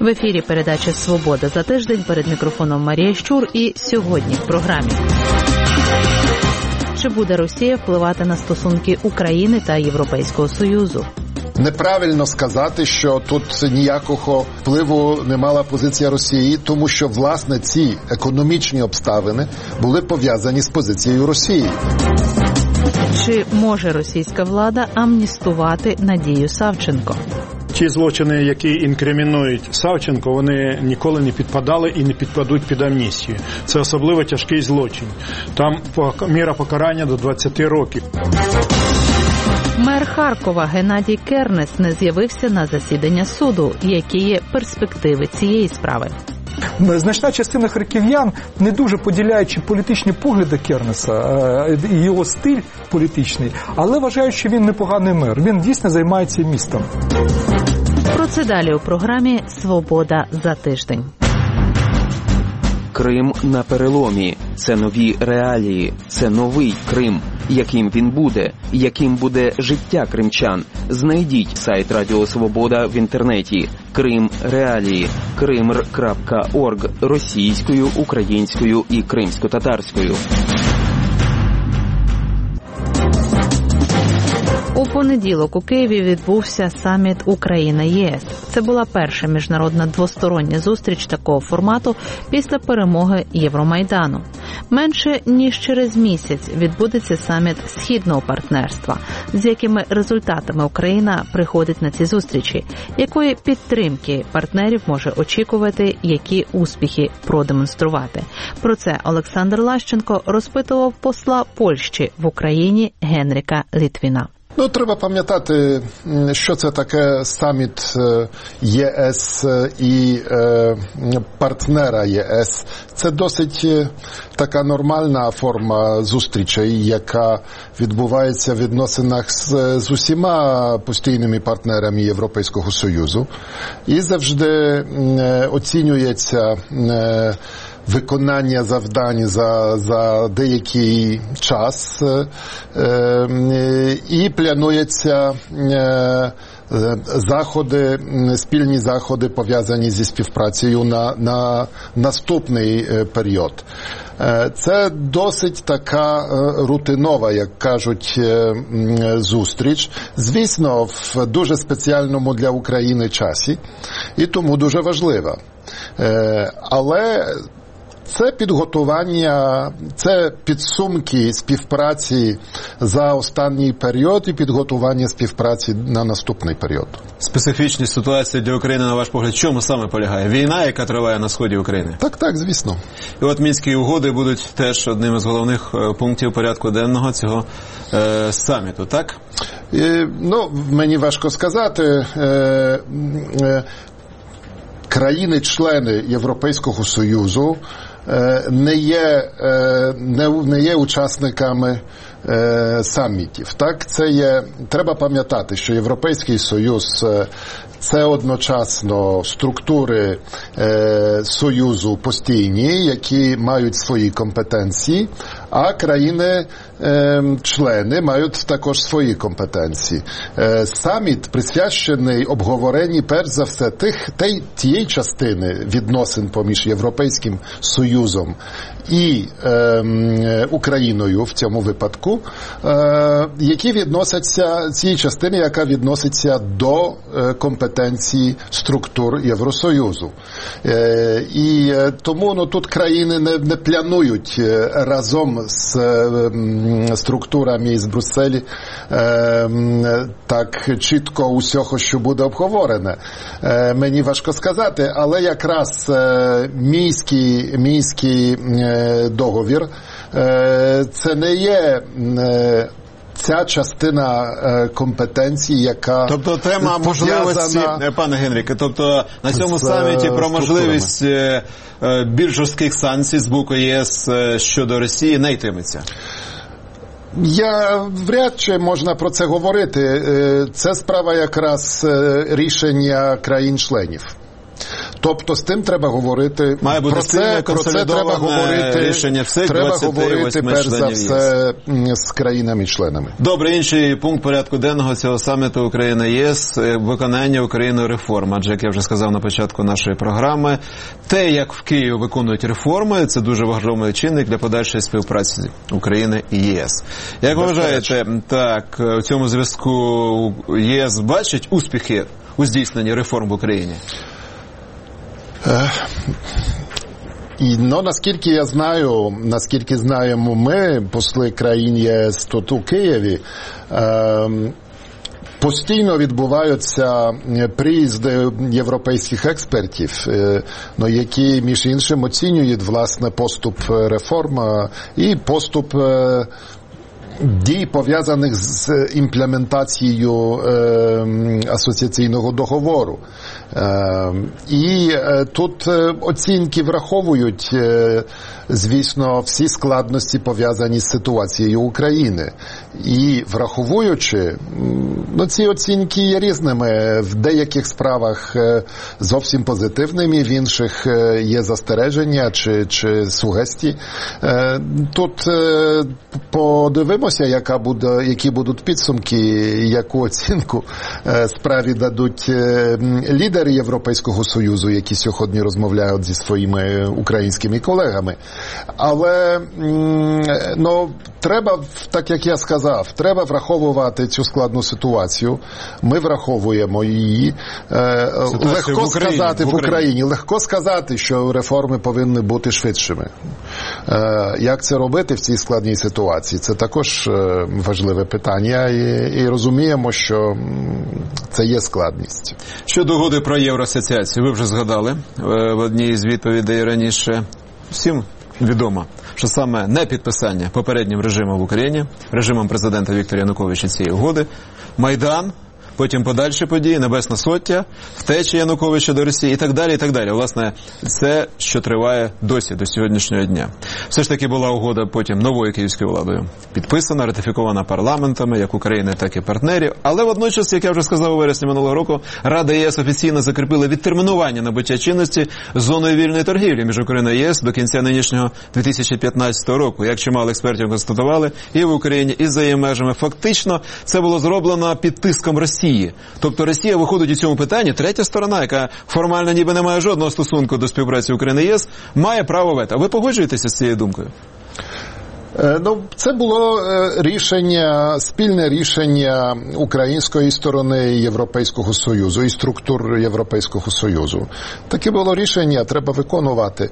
В ефірі передача «Свобода за тиждень», перед мікрофоном Марія Щур, і сьогодні в програмі. Чи буде Росія впливати на стосунки України та Європейського Союзу? Неправильно сказати, що тут ніякого впливу не мала позиція Росії, тому що, власне, ці економічні обставини були пов'язані з позицією Росії. Чи може російська влада амністувати Надію Савченко? Ті злочини, які інкримінують Савченко, вони ніколи не підпадали і не підпадуть під амністію. Це особливо тяжкий злочин. Там міра покарання до 20 років. Мер Харкова Геннадій Кернес не з'явився на засідання суду. Які є перспективи цієї справи? Значна частина харків'ян, не дуже поділяючи політичні погляди Кернеса і його стиль політичний, але вважають, що він непоганий мер. Він дійсно займається містом. Про це далі у програмі «Свобода за тиждень». Крим на переломі. Це нові реалії. Це новий Крим. Яким він буде? Яким буде життя кримчан? Знайдіть сайт Радіо Свобода в інтернеті. Крим реалії. krimr.org російською, українською і кримсько-татарською. У понеділок у Києві відбувся саміт Україна-ЄС. Це була перша міжнародна двостороння зустріч такого формату після перемоги Євромайдану. Менше ніж через місяць відбудеться саміт Східного партнерства. З якими результатами Україна приходить на ці зустрічі? Якої підтримки партнерів може очікувати, які успіхи продемонструвати? Про це Олександр Лащенко розпитував посла Польщі в Україні Генріка Літвіна. Треба пам'ятати, що це таке саміт ЄС і партнера ЄС. Це досить така нормальна форма зустрічей, яка відбувається в відносинах з усіма постійними партнерами Європейського Союзу. І завжди оцінюється виконання завдань за деякий час і плануються заходи, спільні заходи, пов'язані зі співпрацею на наступний період. Це досить така рутинова, як кажуть, зустріч. Звісно, в дуже спеціальному для України часі, і тому дуже важлива. Але це підготування, це підсумки співпраці за останній період і підготування співпраці на наступний період. Специфічність ситуації для України, на ваш погляд, в чому саме полягає? Війна, яка триває на сході України? Так, звісно. І от Мінські угоди будуть теж одним із головних пунктів порядку денного цього саміту, так? Мені важко сказати. Країни-члени Європейського Союзу не є учасниками самітів. Так, треба пам'ятати, що Європейський Союз це одночасно структури Союзу постійні, які мають свої компетенції, а країни-члени мають також свої компетенції. Саміт присвячений обговоренні, перш за все, тієї частини відносин поміж Європейським Союзом і Україною в цьому випадку, які відносяться, цієї частини, яка відноситься до компетенції структур Євросоюзу. І тому тут країни не планують разом з структурами з Брюсселі так чітко усього, що буде обговорене. Мені важко сказати, але якраз Мінський договір це не є ця частина компетенції, яка тобто тема можливості, пане Генріке, тобто на цьому саміті про можливість більш жорстких санкцій з боку ЄС щодо Росії не йтиметься? Вряд чи можна про це говорити. Це справа якраз рішення країн-членів. Тобто з тим треба говорити. Має бути про це треба говорити. Рішення всіх треба говорити перш за все з країнами-членами. Добре, інший пункт порядку денного цього саміту Україна-ЄС – виконання Україною реформ. Адже, як я вже сказав на початку нашої програми, те, як в Києві виконують реформи, це дуже важливий чинник для подальшої співпраці України і ЄС. Як ви вважаєте, так, у цьому зв'язку ЄС бачить успіхи у здійсненні реформ в Україні? Наскільки я знаю, наскільки знаємо ми, посли країн ЄС тут у Києві, постійно відбуваються приїзди європейських експертів, які, між іншим, оцінюють, власне, поступ реформ і поступ дій, пов'язаних з імплементацією асоціаційного договору. І тут оцінки враховують, звісно, всі складності, пов'язані з ситуацією України. І враховуючи, ці оцінки є різними. В деяких справах зовсім позитивними, в інших є застереження чи сугестії. Тут подивимося, які будуть підсумки, яку оцінку справі дадуть лідери Європейського Союзу, які сьогодні розмовляють зі своїми українськими колегами. Але, треба, так як я сказав, треба враховувати цю складну ситуацію. Ми враховуємо її. Легко сказати в Україні. Легко сказати, що реформи повинні бути швидшими. Як це робити в цій складній ситуації? Це також важливе питання. І розуміємо, що це є складність. Щодо угоди про євроасоціацію, ви вже згадали в одній із відповідей раніше. Всім відомо, що саме непідписання попереднім режимом в Україні, режимом президента Віктора Януковича цієї угоди, Майдан, потім подальші події, Небесна Сотня, втеча Януковича до Росії і так далі, і так далі. Власне, це, що триває досі, до сьогоднішнього дня. Все ж таки була угода потім новою київською владою підписана, ратифікована парламентами, як України, так і партнерів. Але водночас, як я вже сказав у вересні минулого року, Рада ЄС офіційно закріпила відтермінування набуття чинності зоною вільної торгівлі між Україною і ЄС до кінця нинішнього 2015 року. Як чимало експертів констатували, і в Україні, і за її межами. Фактично, це було зроблено під тиском Росії. Тобто Росія виходить у цьому питанні, третя сторона, яка формально ніби не має жодного стосунку до співпраці України і ЄС, має право вето. Ви погоджуєтеся з цією думкою? Це було спільне рішення української сторони Європейського Союзу і структур Європейського Союзу. Таке було рішення, треба виконувати.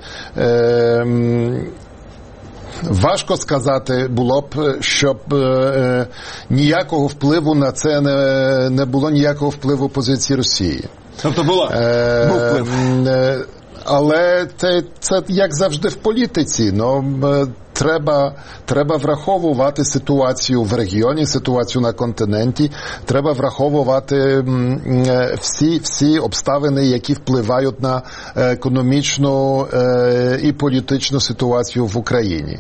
Важко сказати було б, щоб ніякого впливу на це не було ніякого впливу позиції Росії. Тобто був вплив. Але це як завжди в політиці. Треба враховувати ситуацію в регіоні, ситуацію на континенті. Треба враховувати всі обставини, які впливають на економічну і політичну ситуацію в Україні.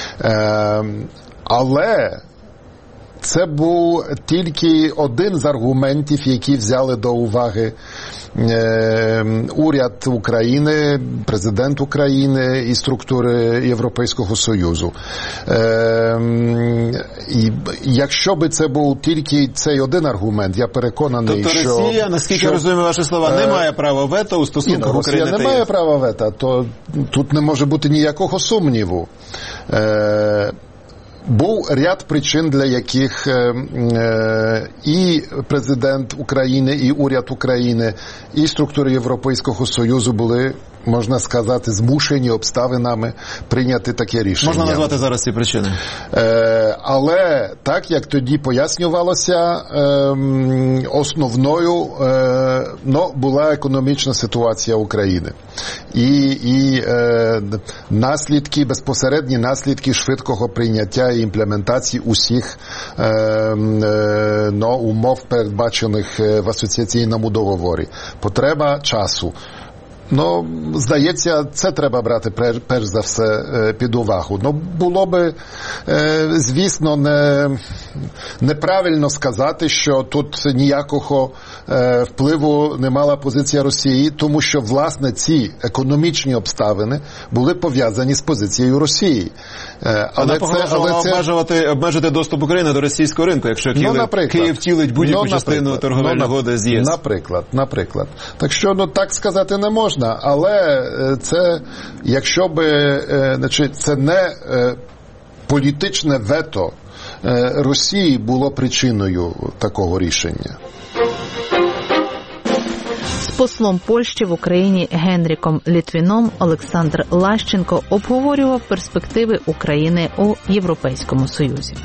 Але це був тільки один з аргументів, які взяли до уваги уряд України, президент України і структури Європейського Союзу. І якщо би це був тільки цей один аргумент, я переконаний, тобто що... Тобто Росія, наскільки я розумію ваші слова, не має права вето у стосунках України та ЄС? Росія не має права вето, то тут не може бути ніякого сумніву. Був ряд причин, для яких і президент України, і уряд України, і структури Європейського Союзу були, можна сказати, змушені обставинами прийняти таке рішення. Можна назвати зараз ці причини? Але так, як тоді пояснювалося, основною була економічна ситуація України. І наслідки, безпосередні наслідки швидкого прийняття і імплементації усіх умов, передбачених в асоціаційному договорі. Потреба часу. Ну, здається, це треба брати перш за все під увагу. Ну, було би, звісно, неправильно сказати, що тут ніякого впливу не мала позиція Росії, тому що, власне, ці економічні обставини були пов'язані з позицією Росії. Вона погрожувала обмежити доступ України до російського ринку, якщо Київ втілить будь-яку частину торговельної угоди з ЄС. Наприклад. Так що, так сказати не можна, але це, якщо би, це не політичне вето Росії було причиною такого рішення. З послом Польщі в Україні Генріком Літвіном Олександр Лащенко обговорював перспективи України у Європейському Союзі.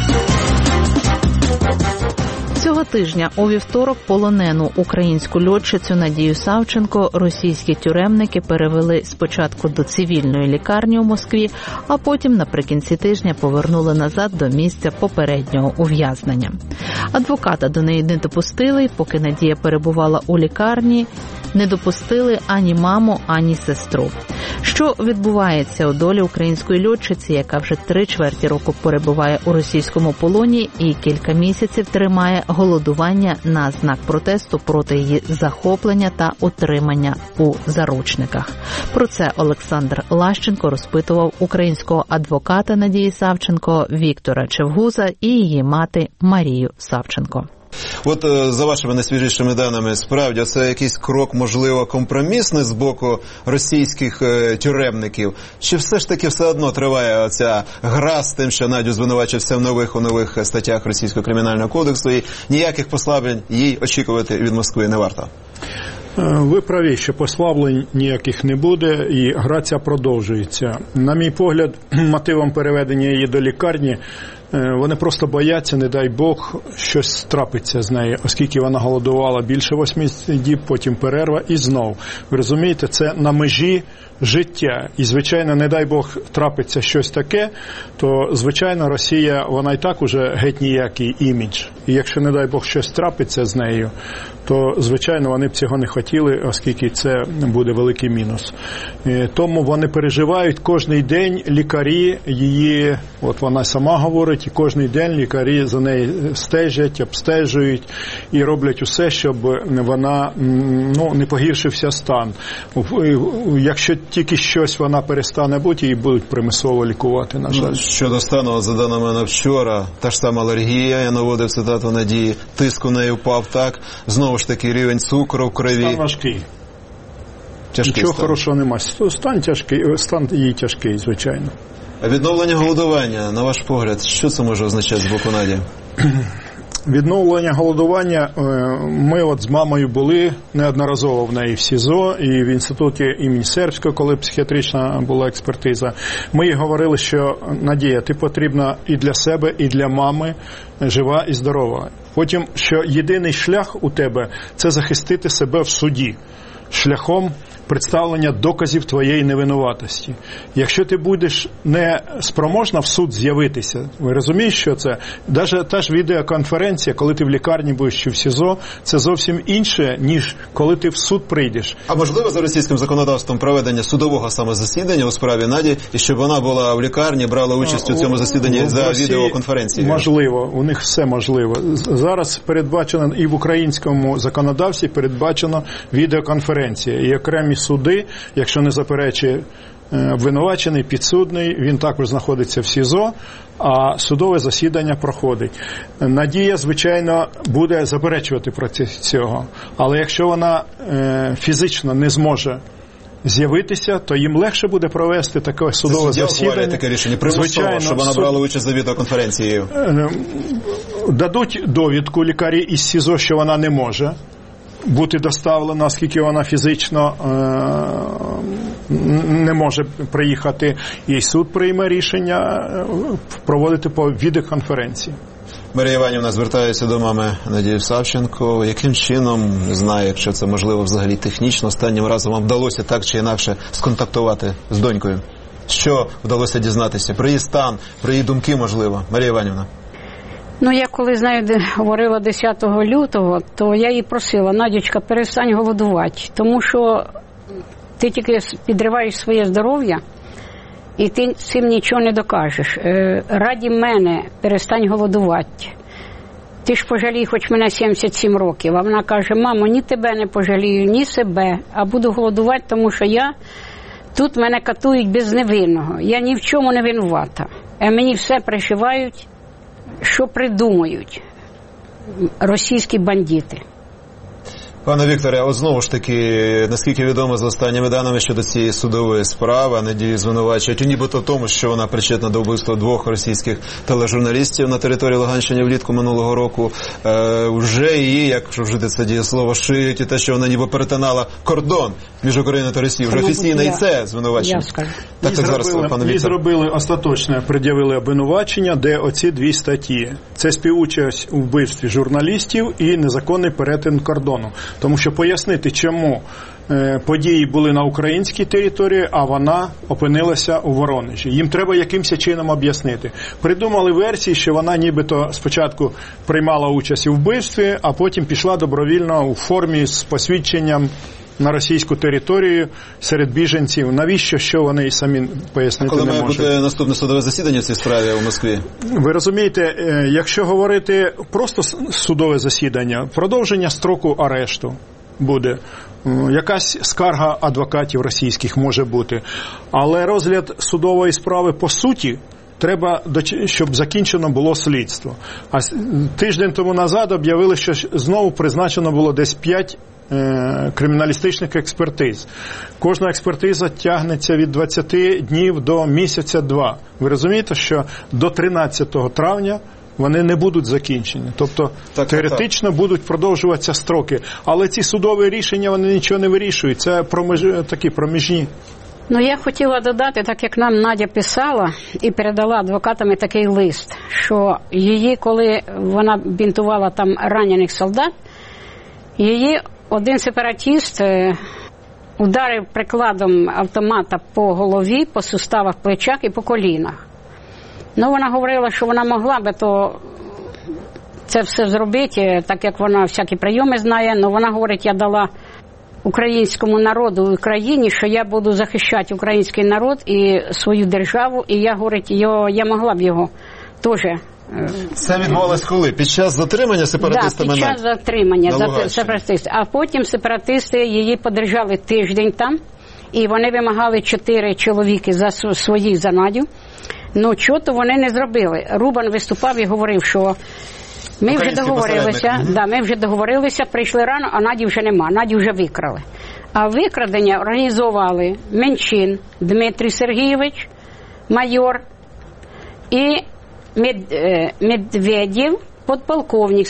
Цього тижня у вівторок полонену українську льотчицю Надію Савченко російські тюремники перевели спочатку до цивільної лікарні у Москві, а потім наприкінці тижня повернули назад до місця попереднього ув'язнення. Адвоката до неї не допустили, поки Надія перебувала у лікарні, не допустили ані маму, ані сестру. Що відбувається у долі української льотчиці, яка вже 3/4 року перебуває у російському полоні і кілька місяців тримає голодування на знак протесту проти її захоплення та утримання у заручниках. Про це Олександр Лащенко розпитував українського адвоката Надії Савченко Віктора Чевгуза і її мати Марію Савченко. От за вашими найсвіжішими даними, справді, це якийсь крок, можливо, компромісний з боку російських тюремників? Чи все ж таки все одно триває оця гра з тим, що Надю звинувачився в нових статтях Російського кримінального кодексу, і ніяких послаблень їй очікувати від Москви не варто? Ви праві, що послаблень ніяких не буде, і гра ця продовжується. На мій погляд, мотивом переведення її до лікарні вони просто бояться, не дай Бог, щось трапиться з нею, оскільки вона голодувала більше 80 діб, потім перерва і знов. Ви розумієте, це на межі життя. І, звичайно, не дай Бог трапиться щось таке, то, звичайно, Росія, вона і так уже геть ніякий імідж. І якщо, не дай Бог, щось трапиться з нею, то, звичайно, вони б цього не хотіли, оскільки це буде великий мінус. Тому вони переживають кожний день, лікарі її, от вона сама говорить, і кожний день лікарі за нею стежать, обстежують і роблять усе, щоб вона не погіршився стан. Якщо тільки щось вона перестане бути, її будуть примусово лікувати, на жаль. Щодо стану, за даними на вчора, та ж сама алергія, я наводив цитату Надії, тиск у неї впав так, знову ж таки рівень цукру в крові. Стан важкий. Тяжкий Нічого стан. хорошого немає. Стан її тяжкий, звичайно. А відновлення голодування, на ваш погляд, що це може означати з боку Наді? Відновлення голодування, ми от з мамою були неодноразово в неї в СІЗО і в інституті імені Сербського, коли психіатрична була експертиза. Ми їй говорили, що Надія, ти потрібна і для себе, і для мами, жива і здорова. Потім, що єдиний шлях у тебе – це захистити себе в суді шляхом представлення доказів твоєї невинуватості. Якщо ти будеш не спроможна в суд з'явитися, ви розумієте, що це? Навіть та ж відеоконференція, коли ти в лікарні будеш чи в СІЗО, це зовсім інше, ніж коли ти в суд прийдеш. А можливо за російським законодавством проведення судового саме засідання у справі Наді, і щоб вона була в лікарні, брала участь у цьому засіданні за відеоконференцією? Можливо, у них все можливо. Зараз передбачено і в українському законодавстві передбачено відеоконференція. І окремі суди, якщо не заперечує обвинувачений, підсудний, він також знаходиться в СІЗО, а судове засідання проходить. Надія, звичайно, буде заперечувати проти цього, але якщо вона фізично не зможе з'явитися, то їм легше буде провести таке судове засідання. Таке рішення примусово, щоб вона брала участь за відеоконференцією. Дадуть довідку лікарі із СІЗО, що вона не може бути доставлена, оскільки вона фізично не може приїхати, і суд прийме рішення проводити по відеоконференції. Марія Іванівна звертається до мами Надії Савченко. Яким чином, не знаю, якщо це можливо взагалі технічно, останнім разом вам вдалося так чи інакше сконтактувати з донькою? Що вдалося дізнатися? Про її стан, про її думки, можливо? Марія Іванівна. Я коли з нею говорила 10 лютого, то я її просила: Надючка, перестань голодувати, тому що ти тільки підриваєш своє здоров'я, і ти цим нічого не докажеш. Раді мене перестань голодувати. Ти ж пожалій, хоч мене 77 років. А вона каже, мамо, ні тебе не пожалію, ні себе, а буду голодувати, тому що тут мене катують безневинного. Я ні в чому не винувата. А мені все пришивають, що придумають російські бандити. Пане Вікторе, от знову ж таки, наскільки відомо за останніми даними щодо цієї судової справи, Надію звинувачують нібито в тому, що вона причетна до вбивства 2 російських тележурналістів на території Луганщини влітку минулого року. Вже її, як вжити це дієслово, шиють і те, що вона ніби перетинала кордон між Україною та Росією. Вже офіційно і це звинувачення. Так зараз, пане Вікторе. І зробили остаточне, пред'явили обвинувачення, де оці 2 статті. Це співучасть у вбивстві журналістів і незаконний перетин кордону. Тому що пояснити, чому події були на українській території, а вона опинилася у Воронежі. Їм треба якимось чином об'яснити. Придумали версії, що вона нібито спочатку приймала участь у вбивстві, а потім пішла добровільно у формі з посвідченням на російську територію серед біженців. Навіщо, що вони і самі пояснити не можуть. Коли має бути наступне судове засідання в цій справі у Москві? Ви розумієте, якщо говорити просто судове засідання, продовження строку арешту буде, якась скарга адвокатів російських може бути, але розгляд судової справи по суті треба, щоб закінчено було слідство. А тиждень тому назад об'явили, що знову призначено було десь 5 криміналістичних експертиз. Кожна експертиза тягнеться від 20 днів до місяця-2. Ви розумієте, що до 13 травня вони не будуть закінчені. Тобто теоретично будуть продовжуватися строки. Але ці судові рішення, вони нічого не вирішують. Це такі проміжні. Ну, я хотіла додати, так як нам Надя писала і передала адвокатам такий лист, що її, коли вона бінтувала там ранених солдат, її один сепаратіст ударив прикладом автомата по голові, по суставах, плечах і по колінах. Ну, вона говорила, що вона могла би це все зробити, так як вона всякі прийоми знає, але вона говорить, я дала українському народу в Україні, що я буду захищати український народ і свою державу, і я, говорить, я могла б його теж. Це відбувалось коли? Під час затримання сепаратистами? Так, під час затримання сепаратистів. А потім сепаратисти її подержали тиждень там, і вони вимагали 4 чоловіки за своїх за Надю. Ну, чого-то вони не зробили. Рубан виступав і говорив, що ми вже договорилися, прийшли рано, а Наді вже нема, Надю вже викрали. А викрадення організували Менчин Дмитрій Сергійович, майор, і Медведєв, подполковник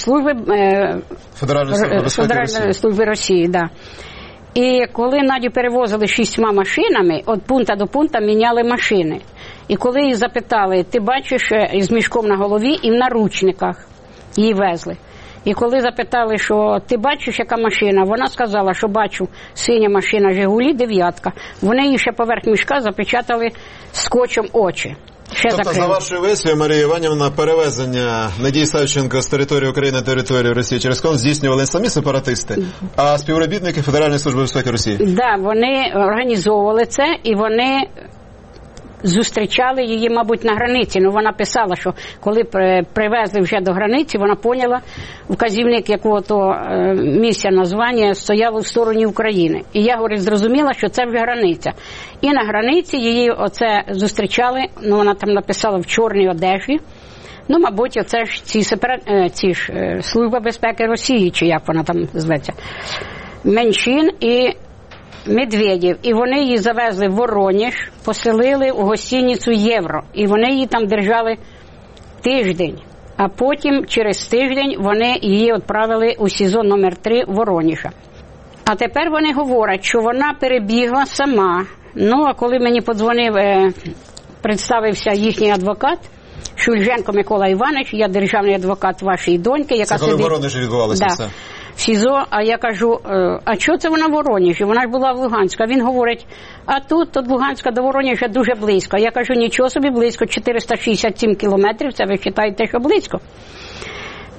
Федеральної служби Росії. Да. І коли Надю перевозили 6 машинами, від пункту до пункту міняли машини. І коли її запитали, ти бачиш, з мішком на голові і в наручниках її везли. І коли запитали, що ти бачиш, яка машина, вона сказала, що бачу синя машина «Жигулі», 9. Вони її ще поверх мішка запечатали скотчем очі. Тобто, за вашою версією, Марія Іванівна, перевезення Надії Савченко з території України на територію Росії через кордон здійснювали самі сепаратисти, а співробітники Федеральної служби безпеки Росії? Так, да, вони організовували це, і вони зустрічали її, мабуть, на границі. Ну, вона писала, що коли привезли вже до границі, вона поняла, вказівник якого-то місця названня стояв у стороні України. І я, говорить, зрозуміла, що це вже границя. І на границі її оце зустрічали, ну, вона там написала в чорній одежі. Ну, мабуть, оце ж ці Служба безпеки Росії, чи як вона там зветься. Менчин і Медведєв. І вони її завезли в Воронеж, поселили у гостиницю «Євро». І вони її там держали тиждень. А потім, через тиждень, вони її відправили у СІЗО номер 3 Воронежа. А тепер вони говорять, що вона перебігла сама. Ну, а коли мені подзвонив, представився їхній адвокат, Шульженко Микола Іванович, я державний адвокат вашої доньки, яка це коли в Воронежі відбувалося все? В СІЗО, а я кажу, а чого це вона в Воронежі? Вона ж була в Луганську. Він говорить, а тут від Луганська до Воронежа дуже близько. Я кажу, нічого собі близько, 467 кілометрів, це ви вважаєте, що близько?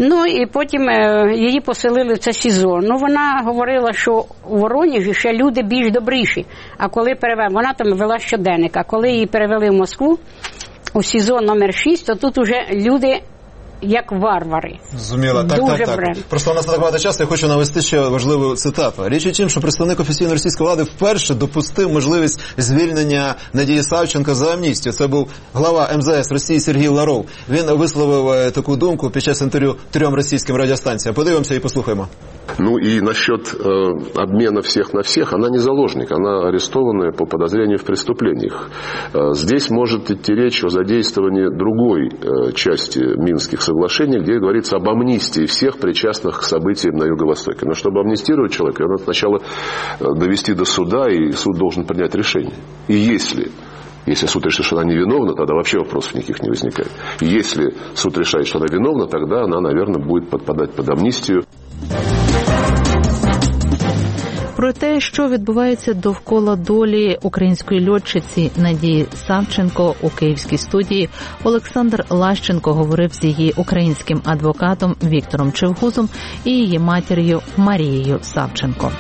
Ну, і потім її поселили в це СІЗО. Ну, вона говорила, що у Воронежі ще люди більш добріші. А коли вона там вела щоденник, а коли її перевели в Москву, у СІЗО номер 6, то тут уже люди як варвари. Зрозуміло. Так. Просто у нас не так багато часу, я хочу навести ще важливу цитату. Річ у тім, що представник офіційної російської влади вперше допустив можливість звільнення Надії Савченко за амністію. Це був глава МЗС Росії Сергій Ларов. Він висловив таку думку під час інтерв'ю 3 російським радіостанціям. Подивимося і послухаємо. Ну и насчет обмена всех на всех, она не заложник, она арестованная по подозрению в преступлениях. Здесь может идти речь о задействовании другой части Минских соглашений, где говорится об амнистии всех причастных к событиям на Юго-Востоке. Но чтобы амнистировать человека, надо сначала довести до суда, и суд должен принять решение. И если суд решит, что она невиновна, тогда вообще вопросов никаких не возникает. Если суд решает, что она виновна, тогда она, наверное, будет подпадать под амнистию. Про те, що відбувається довкола долі української льотчиці Надії Савченко у київській студії, Олександр Лащенко говорив з її українським адвокатом Віктором Чевгузом і її матір'ю Марією Савченко.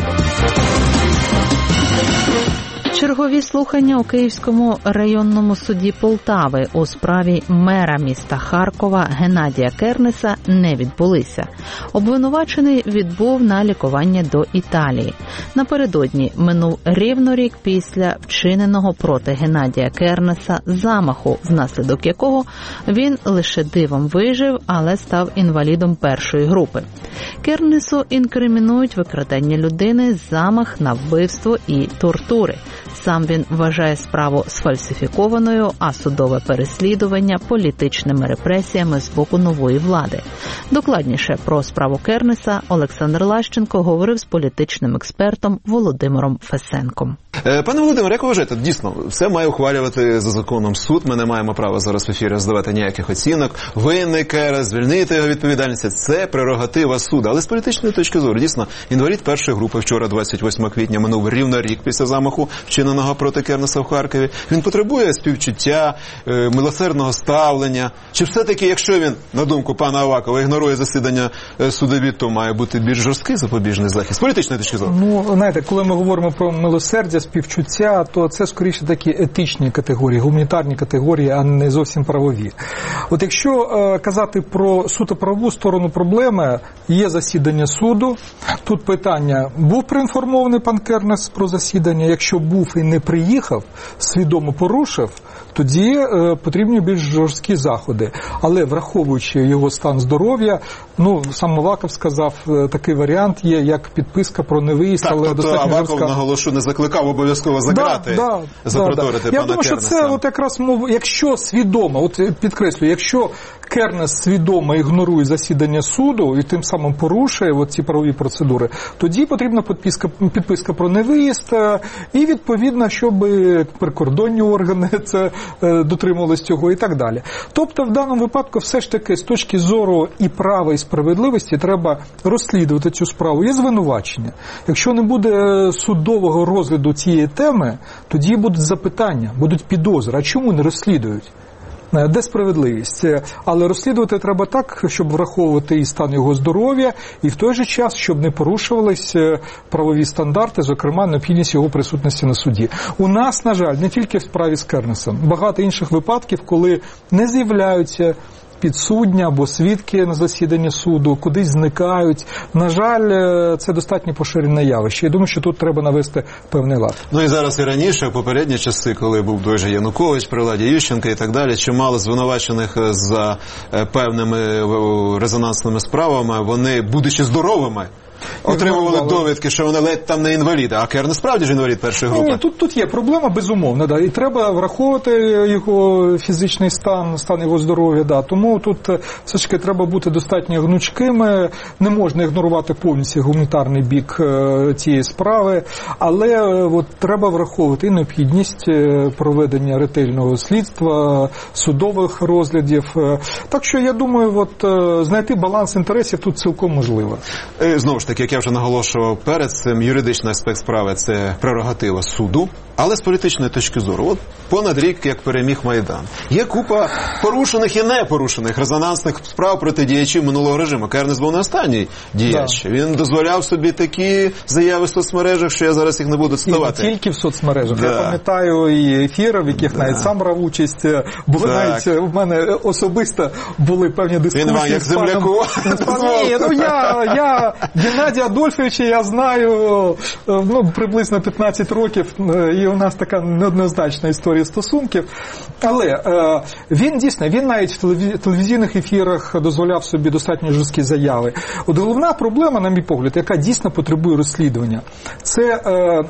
Чергові слухання у Київському районному суді Полтави у справі мера міста Харкова Геннадія Кернеса не відбулися. Обвинувачений відбув на лікування до Італії. Напередодні минув рівно рік після вчиненого проти Геннадія Кернеса замаху, внаслідок якого він лише дивом вижив, але став інвалідом першої групи. Кернесу інкримінують викрадення людини, замах на вбивство і тортури. Сам він вважає справу сфальсифікованою, а судове переслідування – політичними репресіями з боку нової влади. Докладніше про справу Кернеса Олександр Лащенко говорив з політичним експертом Володимиром Фесенком. Пане Володимире, як ви вважаєте, дійсно, все має ухвалювати за законом суд, ми не маємо права зараз в ефірі здавати ніяких оцінок, винний Кернес, звільнити його відповідальності, це прерогатива суду. Але з політичної точки зору, дійсно, інвалід першої групи вчора, 28 квітня, минув рівно рік після замаху, вчиненого проти Кернеса в Харкові. Він потребує співчуття, милосердного ставлення. Чи все-таки, якщо він, на думку пана Авакова, ігнорує засідання судові, то має бути більш жорсткий запобіжний захист? З політичної точки зору. Ну, знаєте, коли ми говоримо про милосердя, співчуття, то це скоріше такі етичні категорії, гуманітарні категорії, а не зовсім правові. От якщо казати про суто правову сторону проблеми, є засідання суду. Тут питання, був проінформований пан Кернес про засідання? Якщо був і не приїхав, свідомо порушив, тоді потрібні більш жорсткі заходи. Але враховуючи його стан здоров'я, ну, сам Аваков сказав, такий варіант є, як підписка про невиїзд, але тобто достатньо жорстка. Аваков, наголошу, не закликав обов'язково заграти, запроторити пана Кернеса. Я думаю, що це от якраз мова, якщо свідомо, от підкреслюю, якщо Кернес свідомо ігнорує засідання суду і тим самим порушує от ці правові процедури, тоді потрібна підписка про невиїзд і, відповідно, щоб прикордонні органи це дотримувалися цього і так далі. Тобто, в даному випадку, все ж таки, з точки зору і права, і справедливості, треба розслідувати цю справу. Є звинувачення. Якщо не буде судового розгляду цієї теми, тоді будуть запитання, будуть підозри. А чому не розслідують? Де справедливість? Але розслідувати треба так, щоб враховувати і стан його здоров'я, і в той же час, щоб не порушувались правові стандарти, зокрема, необхідність його присутності на суді. У нас, на жаль, не тільки в справі з Кернесом, багато інших випадків, коли не з'являються підсудні або свідки на засіданні суду, кудись зникають. На жаль, це достатньо поширене явище. Я думаю, що тут треба навести певний лад. Ну і зараз і раніше, в попередні часи, коли був той же Янукович при владі, Ющенко і так далі, чимало звинувачених за певними резонансними справами, вони, будучи здоровими, отримували довідки, що вони ледь там не інваліди, а Кернес справді ж інвалід першої групи. Ні, тут є проблема, безумовно, да, і треба враховувати його фізичний стан його здоров'я, да. Тому тут все ж таки треба бути достатньо гнучкими, не можна ігнорувати повністю гуманітарний бік цієї справи, але от треба враховувати і необхідність проведення ретельного слідства, судових розглядів. Так що я думаю, знайти баланс інтересів тут цілком можливо. Знову ж таки, таки, як я вже наголошував перед цим, юридичний аспект справи – це прерогатива суду, але з політичної точки зору, от понад рік, як переміг Майдан. Є купа порушених і непорушених резонансних справ проти діячів минулого режиму. Кернес був не останній діяч. Він дозволяв собі такі заяви в соцмережах, що я зараз їх не буду цитувати. І не тільки в соцмережах. Я пам'ятаю і ефіри, в яких навіть сам брав участь. Були навіть в мене особисто були певні дискусії. Він вам як земляку. Я Геннадія Адольфовича я знаю приблизно 15 років, і у нас така неоднозначна історія стосунків. Але він навіть в телевізійних ефірах дозволяв собі достатньо жорсткі заяви. От головна проблема, на мій погляд, яка дійсно потребує розслідування, це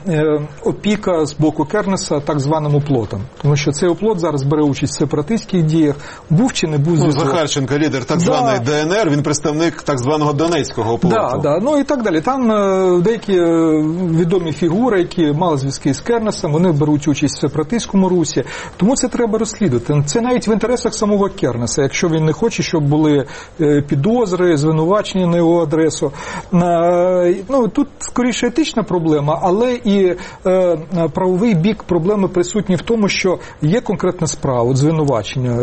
опіка з боку Кернеса так званим оплотом. Тому що цей оплот зараз бере участь в сепаратистських діях. Був чи не був зв'язок. Захарченко, лідер так званої ДНР, він представник так званого Донецького оплоту. І так далі. Там деякі відомі фігури, які мали зв'язки з Кернесом, вони беруть участь в сепаратистському русі. Тому це треба розслідувати. Це навіть в інтересах самого Кернеса, якщо він не хоче, щоб були підозри, звинувачення на його адресу. Тут скоріше етична проблема, але і правовий бік проблеми присутній в тому, що є конкретна справа, звинувачення.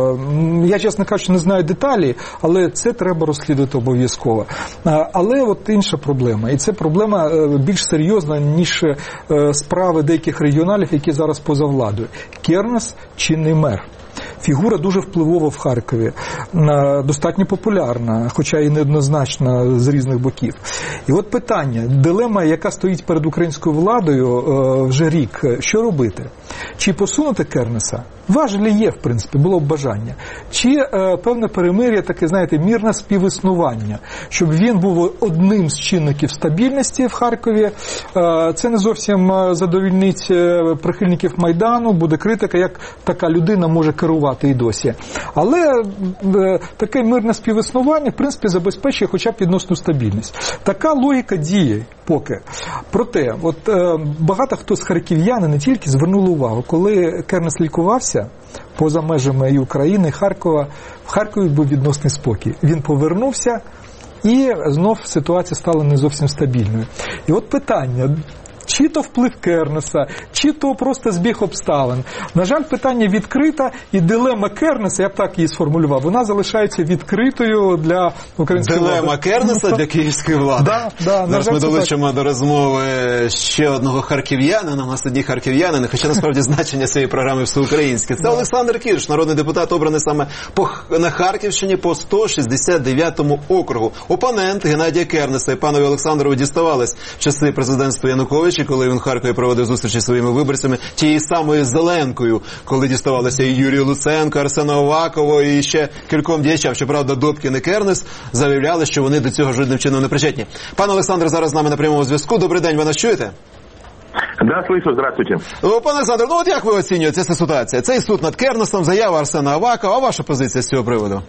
Я, чесно кажучи, не знаю деталі, але це треба розслідувати обов'язково. Але от інша проблема, і це проблема більш серйозна, ніж справи деяких регіоналів, які зараз поза владою. Кернес – чинний мер. Фігура дуже впливова в Харкові, достатньо популярна, хоча і неоднозначна з різних боків. І от питання, дилема, яка стоїть перед українською владою вже рік, що робити? Чи посунути Кернеса? Важелі є, в принципі, було б бажання. Чи певне перемир'я, таке, знаєте, мирне співіснування, щоб він був одним з чинників стабільності в Харкові. Це не зовсім задовольнить прихильників Майдану, буде критика, як така людина може керувати і досі. Але таке мирне співіснування, в принципі, забезпечує хоча б відносну стабільність. Така логіка діє поки. Проте, багато хто з харків'ян, не тільки, звернули увагу, коли Кернес лікувався поза межами і України, і Харкова, в Харкові був відносний спокій. Він повернувся, і знов ситуація стала не зовсім стабільною. І от питання, чи то вплив Кернеса, чи то просто збіг обставин. На жаль, питання відкрите, і дилема Кернеса, я б так її сформулював, вона залишається відкритою для української влади. Дилема Кернеса для київської влади. Зараз ми долучимо до розмови ще одного харків'янина, у нас одні харків'янини, хоча насправді значення цієї програми всеукраїнське. Це Олександр Кірш, народний депутат, обраний саме на Харківщині по 169-му округу. Опонент Геннадія Кернеса. І панові Олександрову діставались часи президентства Януковича, коли він в Харкові проводив зустрічі зі своїми виборцями, тією самою Зеленкою, коли діставалося і Юрію Луценко, Арсену Авакову і ще кільком діячам. Щоправда, Добкін і Кернес заявляли, що вони до цього жодним чином не причетні. Пан Олександр зараз з нами на прямому зв'язку. Добрий день, ви нас чуєте? Да, слышу, здравствуйте. Пане Олександр, от як ви оцінюєте цю ситуацію? Цей суд над Кернесом, заява Арсена Авакова, а ваша позиція з цього приводу?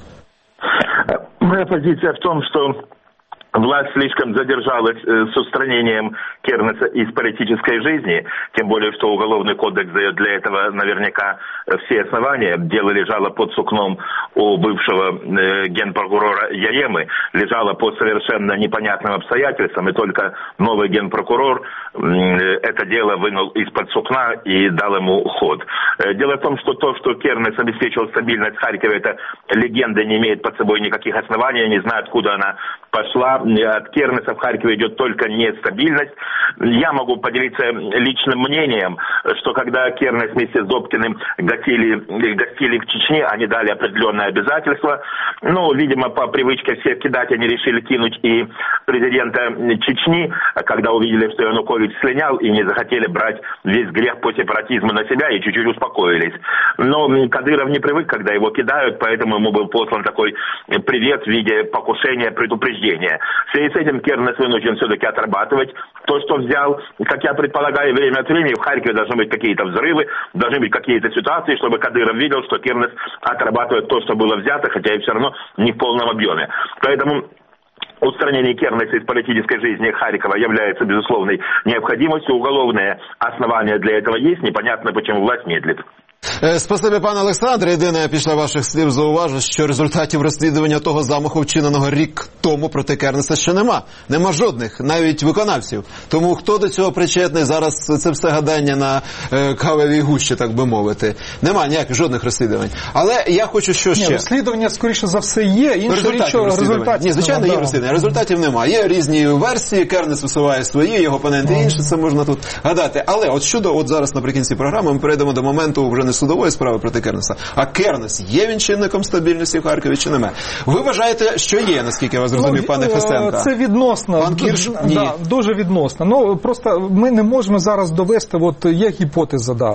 Моя позиция в том, что власть слишком задержалась с устранением Кернеса из политической жизни, тем более, что Уголовный кодекс дает для этого наверняка все основания. Дело лежало под сукном у бывшего генпрокурора Яремы, лежало по совершенно непонятным обстоятельствам, и только новый генпрокурор это дело вынул из-под сукна и дал ему ход. Дело в том, что то, что Кернес обеспечил стабильность в Харькове, это легенда, не имеет под собой никаких оснований, я не знаю, откуда она пошла. От Кернеса в Харькове идет только нестабильность. Я могу поделиться личным мнением, что когда Кернес вместе с Добкиным гостили в Чечне, они дали определенные обязательства. Видимо, по привычке всех кидать, они решили кинуть и президента Чечни, когда увидели, что Янукович слинял, и не захотели брать весь грех по сепаратизму на себя, и чуть-чуть успокоились. Но Кадыров не привык, когда его кидают, поэтому ему был послан такой привет в виде покушения, предупреждения. В связи с этим Кернес вынужден все-таки отрабатывать то, что взял. Как я предполагаю, время от времени в Харькове должны быть какие-то взрывы, должны быть какие-то ситуации, чтобы Кадыров видел, что Кернес отрабатывает то, что было взято, хотя и все равно не в полном объеме. Поэтому устранение Кернеса из политической жизни Харькова является безусловной необходимостью. Уголовные основания для этого есть. Непонятно, почему власть медлит. Спасибі, пане Олександре. Єдине, я після ваших слів зауважу, що результатів розслідування того замаху, вчиненого рік тому проти Кернеса, ще нема. Нема жодних, навіть виконавців. Тому хто до цього причетний, зараз це все гадання на кавовій гущі, так би мовити. Нема ніяких жодних розслідувань. Але я хочу, що ще. Розслідування, скоріше за все, є. Результатів. Ні, звичайно, є розслідування. Результатів нема. Є різні версії, Кернес висуває свої, його опоненти інші, це можна тут гадати. Але от щодо, зараз наприкінці програми ми перейдемо до моменту вже не судової справи проти Кернеса, а Кернес, є він чинником стабільності в Харкові чи немає? Ви вважаєте, що є, наскільки я вас зрозумів, пане Фестенко? Це відносно. Пан Кірш? Ні. Да, дуже відносно. Просто ми не можемо зараз довести, є гіпотеза,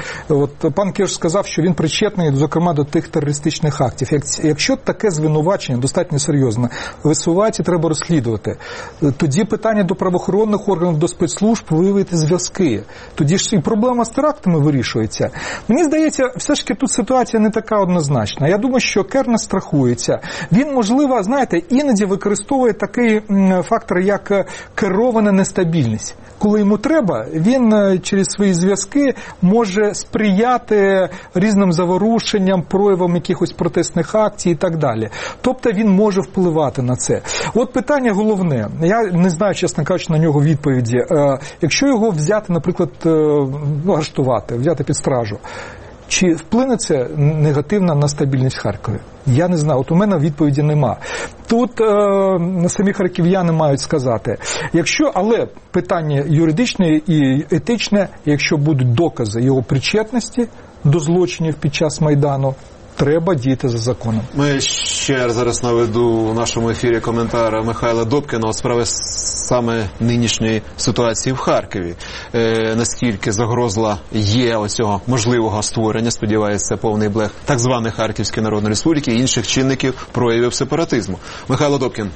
пан Кірш сказав, що він причетний, зокрема, до тих терористичних актів. Якщо таке звинувачення достатньо серйозне, висувається, треба розслідувати. Тоді питання до правоохоронних органів, до спецслужб виявити зв'язки. Тоді ж і проблема з терактами вирішується. Мені здається, все ж таки тут ситуація не така однозначна. Я думаю, що Кернес страхується. Він, можливо, іноді використовує такий фактор, як керована нестабільність. Коли йому треба, він через свої зв'язки може сприяти різним заворушенням, проявам якихось протестних акцій і так далі. Тобто він може впливати на це. От питання головне. Я не знаю, чесно кажучи, на нього відповіді. Якщо його взяти, наприклад, арештувати, взяти під стражу, чи вплине це негативно на стабільність в Харкові? Я не знаю, у мене відповіді нема. Тут самі харків'яни мають сказати. Але питання юридичне і етичне, якщо будуть докази його причетності до злочинів під час Майдану, треба діяти за законом. Ми ще зараз наведу у нашому ефірі коментар Михайла Добкіна у справі саме нинішньої ситуації в Харкові. Наскільки загрозла є оцього можливого створення, сподівається, повний блеф так званої Харківської Народної Республіки і інших чинників проявів сепаратизму. Михайло Добкін.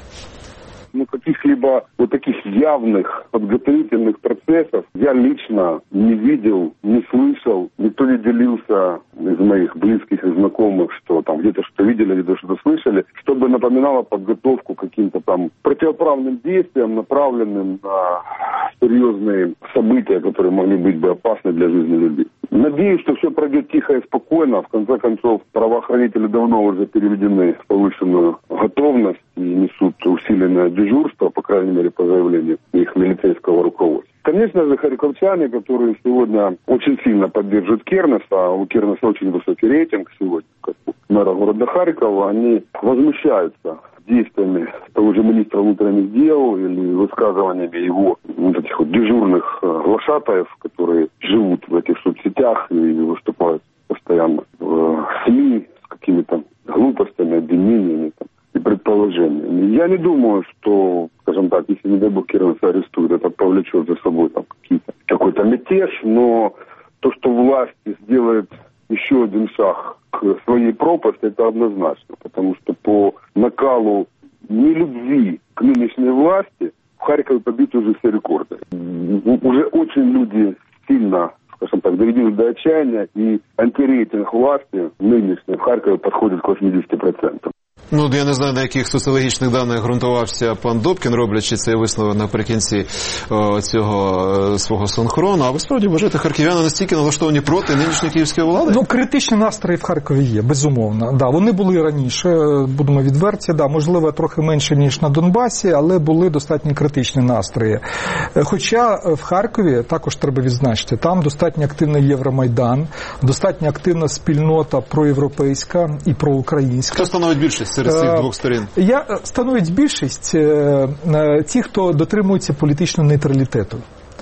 Каких-либо таких явных подготовительных процессов я лично не видел, не слышал. Никто не делился из моих близких и знакомых, что там где-то что-то видели, где-то что-то слышали, чтобы напоминало подготовку к каким-то там противоправным действиям, направленным на серьезные события, которые могли быть бы опасны для жизни людей. Надеюсь, что все пройдет тихо и спокойно. В конце концов, правоохранители давно уже переведены в повышенную готовность и несут усиленное дежурство, по крайней мере, по заявлению их милицейского руководства. Конечно же, харьковчане, которые сегодня очень сильно поддерживают Кернеса, а у Кернеса очень высокий рейтинг сегодня, как у мэра города Харькова, они возмущаются действиями того же министра внутренних дел или высказываниями его этих дежурных глашатаев, которые живут в этих соцсетях и выступают постоянно в СМИ с какими-то глупостями, обвинениями и предположениями. Я не думаю, что, скажем так, если, не дай бог, Кернеса арестуют, это повлечет за собой какой-то мятеж, но то, что власть сделает еще один шаг к своей пропасти, это однозначно, потому что по накалу нелюбви к нынешней власти в Харькове побиты уже все рекорды. Уже очень люди сильно, скажем так, доведены до отчаяния, и антирейтинг власти нынешней в Харькове подходит к 80%. Я не знаю, на яких соціологічних даних ґрунтувався пан Добкін, роблячи цей висновок наприкінці цього свого синхрону. А ви справді вважаєте, харків'яни настільки налаштовані проти нинішньої київської влади? Критичні настрої в Харкові є, безумовно. Да, вони були раніше, будемо відверті, можливо, трохи менше, ніж на Донбасі, але були достатньо критичні настрої. Хоча в Харкові, також треба відзначити, там достатньо активний Євромайдан, достатньо активна спільнота проєвропейська і проукраїнська. Хто становить більшість серед цих двох сторін? Становить більшість ті, хто дотримується політичного нейтралітету.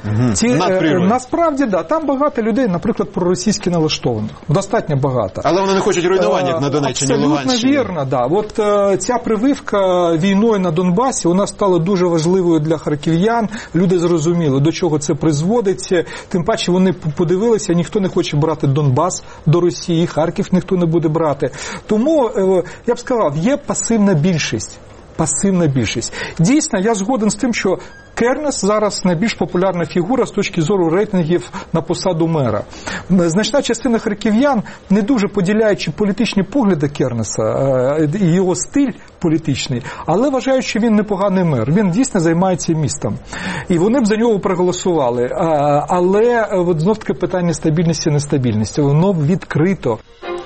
Насправді, там багато людей, наприклад, проросійськи налаштованих. Достатньо багато. Але вони не хочуть руйнування, як на Донеччині, Луганщині. Абсолютно вірно, ця прививка війною на Донбасі, вона стала дуже важливою для харків'ян. Люди зрозуміли, до чого це призводить. Тим паче вони подивилися, ніхто не хоче брати Донбас до Росії, Харків ніхто не буде брати. Тому, я б сказав, є пасивна більшість. пасивна більшість. Дійсно, я згоден з тим, що Кернес зараз найбільш популярна фігура з точки зору рейтингів на посаду мера. Значна частина харків'ян, не дуже поділяючи політичні погляди Кернеса і його стиль політичний, але вважають, що він непоганий мер. Він дійсно займається містом. І вони б за нього проголосували. Але от знов таки питання стабільності і нестабільності. Воно відкрито.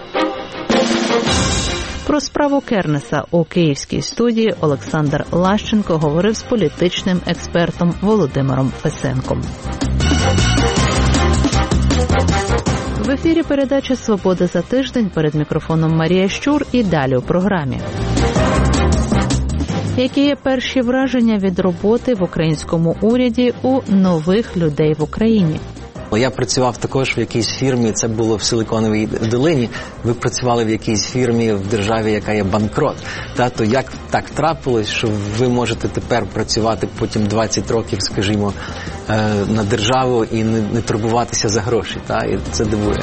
Про справу Кернеса у київській студії Олександр Лащенко говорив з політичним експертом Володимиром Фесенком. В ефірі передача «Свобода за тиждень», перед мікрофоном Марія Щур і далі у програмі. Які є перші враження від роботи в українському уряді у нових людей в Україні? Я працював також в якійсь фірмі, це було в Силиконовій долині. Ви працювали в якійсь фірмі в державі, яка є банкрот. То як так трапилось, що ви можете тепер працювати потім 20 років, скажімо, на державу і не турбуватися за гроші? І це дивує.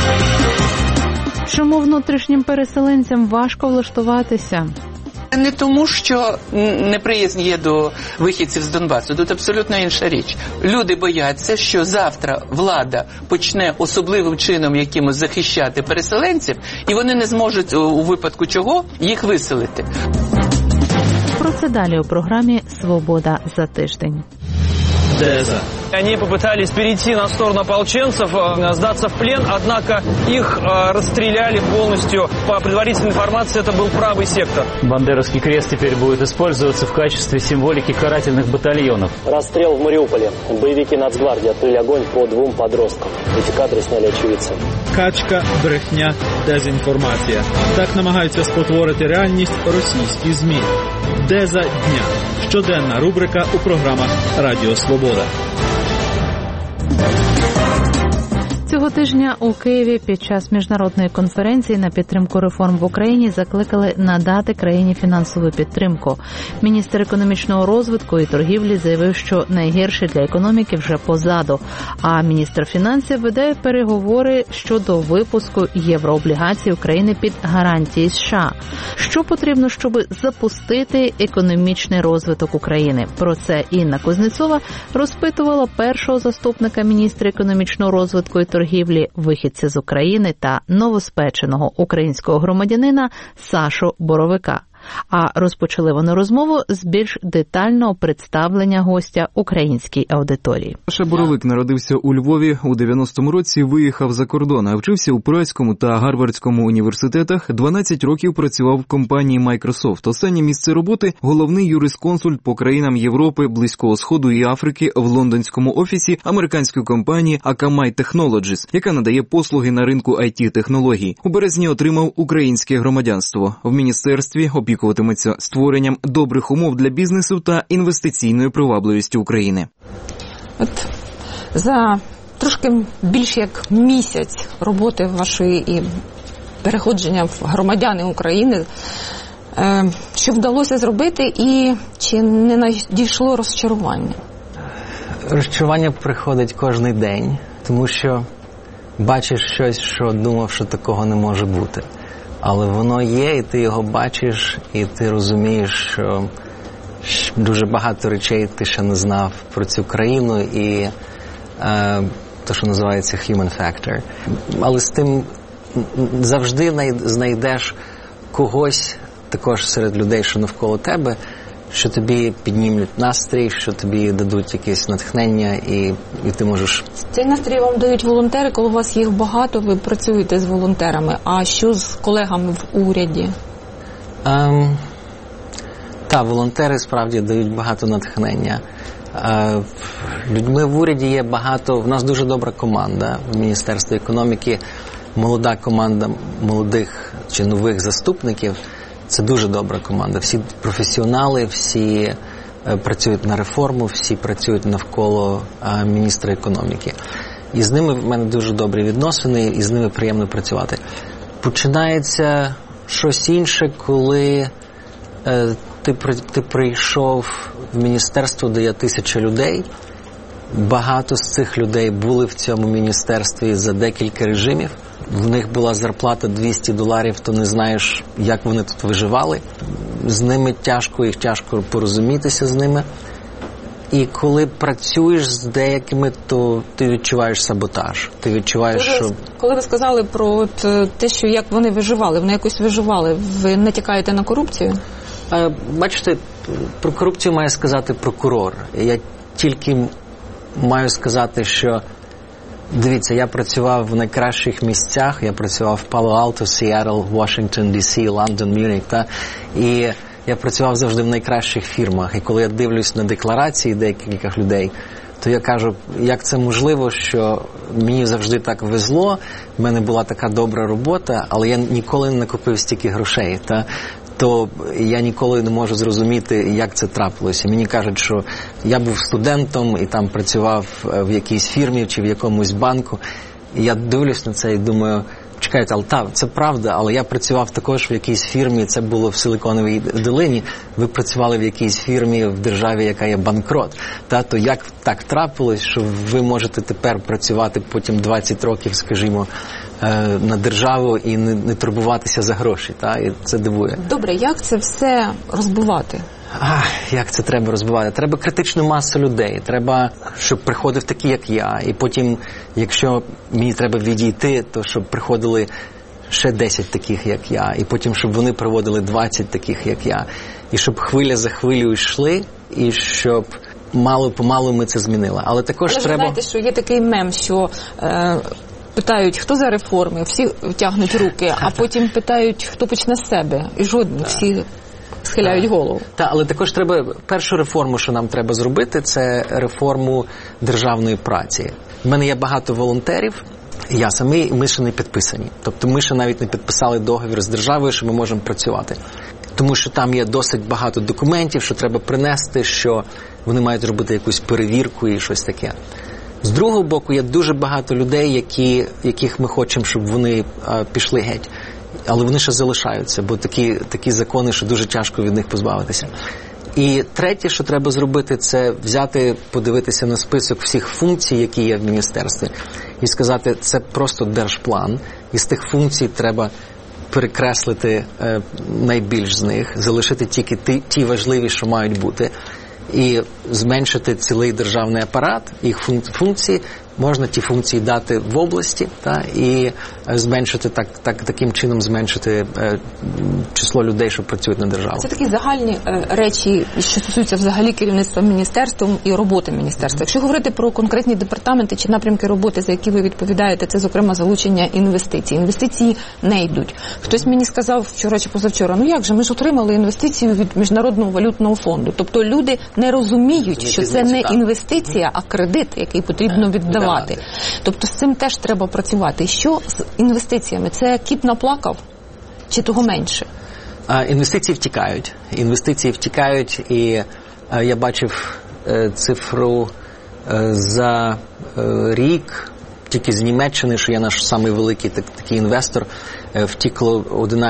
Чому внутрішнім переселенцям важко влаштуватися? Не тому, що неприязнь є до вихідців з Донбасу. Тут абсолютно інша річ. Люди бояться, що завтра влада почне особливим чином якимось захищати переселенців, і вони не зможуть у випадку чого їх виселити. Про це далі у програмі «Свобода за тиждень». Они попытались перейти на сторону ополченцев, сдаться в плен, однако их расстреляли полностью. По предварительной информации, это был правый сектор. Бандеровский крест теперь будет использоваться в качестве символики карательных батальонов. Расстрел в Мариуполе. Боевики Нацгвардии открыли огонь по 2 подросткам. Эти кадры сняли очевидцы. Качка, брехня, дезінформація. Так намагаються спотворити реальність російські ЗМІ. Деза дня. Щоденна рубрика у програмах Радіо Свобода. Цього тижня у Києві під час міжнародної конференції на підтримку реформ в Україні закликали надати країні фінансову підтримку. Міністр економічного розвитку і торгівлі заявив, що найгірше для економіки вже позаду, а міністр фінансів веде переговори щодо випуску єврооблігацій України під гарантії США. Що потрібно, щоб запустити економічний розвиток України? Про це Інна Кузнецова розпитувала першого заступника міністра економічного розвитку і торгівлі, вихідця з України та новоспеченого українського громадянина Сашу Боровика. А розпочали вони розмову з більш детального представлення гостя українській аудиторії. Саша Боровик народився у Львові, у 90-му році виїхав за кордон, а вчився у Пруському та Гарвардському університетах, 12 років працював в компанії Microsoft. Останнє місце роботи – головний юрисконсульт по країнам Європи, Близького Сходу і Африки в лондонському офісі американської компанії Akamai Technologies, яка надає послуги на ринку IT-технологій. У березні отримав українське громадянство. В міністерстві опікуватиметься створенням добрих умов для бізнесу та інвестиційною привабливістю України. От за трошки більше як місяць роботи вашої і переходження в громадяни України, що вдалося зробити і чи не надійшло розчарування? Розчарування приходить кожен день, тому що бачиш щось, що думав, що такого не може бути. Але воно є, і ти його бачиш, і ти розумієш, що дуже багато речей ти ще не знав про цю країну і те, що називається human factor. Але з тим завжди знайдеш когось, також серед людей, що навколо тебе, що тобі піднімуть настрій, що тобі дадуть якесь натхнення, і ти можеш... Цей настрій вам дають волонтери, коли у вас їх багато, ви працюєте з волонтерами. А що з колегами в уряді? Волонтери справді дають багато натхнення. Людьми в уряді є багато, в нас дуже добра команда в Міністерстві економіки, молода команда молодих чи нових заступників. Це дуже добра команда. Всі професіонали, всі працюють на реформу, всі працюють навколо міністра економіки. І з ними в мене дуже добрі відносини, і з ними приємно працювати. Починається щось інше, коли ти прийшов в міністерство, де є 1000 людей. Багато з цих людей були в цьому міністерстві за декілька режимів. в них була зарплата $200, то не знаєш, як вони тут виживали. З ними тяжко, їх тяжко порозумітися з ними. І коли працюєш з деякими, то ти відчуваєш саботаж. Ти відчуваєш, що... Коли ви сказали про те, що як вони виживали, вони якось виживали, ви натякаєте на корупцію? Бачите, про корупцію має сказати прокурор. Я тільки маю сказати, що дивіться, я працював в найкращих місцях, я працював в Пало-Алто, Сіетл, Вашингтон, Ді-Сі, Лондон, Мюніх, і я працював завжди в найкращих фірмах. І коли я дивлюсь на декларації деяких людей, то я кажу, як це можливо, що мені завжди так везло, в мене була така добра робота, але я ніколи не накопив стільки грошей, то я ніколи не можу зрозуміти, як це трапилося. Мені кажуть, що я був студентом і там працював в якійсь фірмі чи в якомусь банку. І я дивлюсь на це і думаю, чекайте, але це правда, але я працював також в якійсь фірмі, це було в Силиконовій долині, ви працювали в якійсь фірмі в державі, яка є банкрот. То як так трапилось, що ви можете тепер працювати потім 20 років, скажімо, на державу і не турбуватися за гроші, і це дивує. Добре, як це все розбивати? Як це треба розбивати? Треба критичну масу людей. Треба, щоб приходив такі, як я. І потім, якщо мені треба відійти, то щоб приходили ще 10 таких, як я. І потім, щоб вони приводили 20 таких, як я. І щоб хвиля за хвилею йшли, і щоб мало-помалу ми це змінили. Але також треба... знаєте, що є такий мем, що... питають, хто за реформи, всі тягнуть руки, а потім питають, хто почне з себе. І жодні, всі схиляють голову. Але також треба, першу реформу, що нам треба зробити, це реформу державної праці. В мене є багато волонтерів, я самий, ми ще не підписані. Тобто ми ще навіть не підписали договір з державою, що ми можемо працювати. Тому що там є досить багато документів, що треба принести, що вони мають робити якусь перевірку і щось таке. З другого боку, є дуже багато людей, яких ми хочемо, щоб вони пішли геть. Але вони ще залишаються, бо такі закони, що дуже тяжко від них позбавитися. І третє, що треба зробити, це взяти, подивитися на список всіх функцій, які є в міністерстві, і сказати, це просто держплан. І з тих функцій треба перекреслити найбільш з них, залишити тільки ті важливі, що мають бути, і зменшити цілий державний апарат, їх функції, можна ті функції дати в області, і зменшити таким чином зменшити число людей, що працюють на державу. Це такі загальні речі, що стосуються взагалі керівництва міністерством і роботи міністерства. Якщо говорити про конкретні департаменти чи напрямки роботи, за які ви відповідаєте, це, зокрема, залучення інвестицій. Інвестиції не йдуть. Хтось мені сказав вчора чи позавчора, як же, ми ж отримали інвестицію від Міжнародного валютного фонду. Тобто люди не розуміють, що це не інвестиція, а кредит, який потрібно віддавати. Тобто з цим теж треба працювати. Що з інвестиціями? Це кіт наплакав? Чи того менше? Інвестиції втікають, і я бачив цифру за рік, тільки з Німеччини, що я наш самий великий такий інвестор, втікло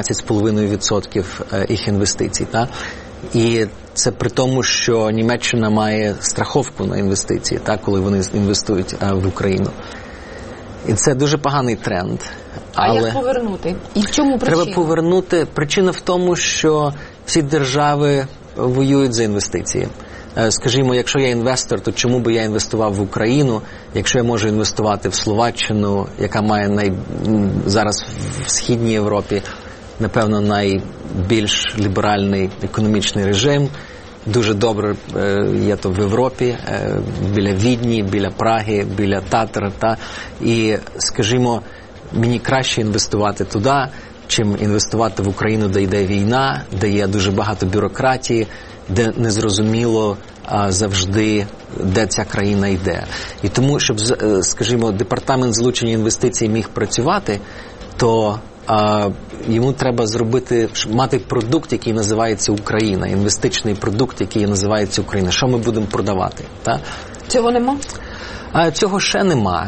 11,5% їх інвестицій. І це при тому, що Німеччина має страховку на інвестиції, коли вони інвестують в Україну. І це дуже поганий тренд. А як повернути? І в чому причина? Треба повернути. Причина в тому, що всі держави воюють за інвестиції. Скажімо, якщо я інвестор, то чому би я інвестував в Україну, якщо я можу інвестувати в Словаччину, яка має зараз в Східній Європі, напевно, найбільш ліберальний економічний режим. Дуже добре є то в Європі, біля Відні, біля Праги, біля Татар. І, скажімо, мені краще інвестувати туди, чим інвестувати в Україну, де йде війна, де є дуже багато бюрократії, де незрозуміло завжди, де ця країна йде. І тому, щоб, скажімо, департамент залучення інвестицій міг працювати, то йому треба мати продукт, який називається Україна, інвестичний продукт, який називається Україна. Що ми будемо продавати? Цього нема? Цього ще нема.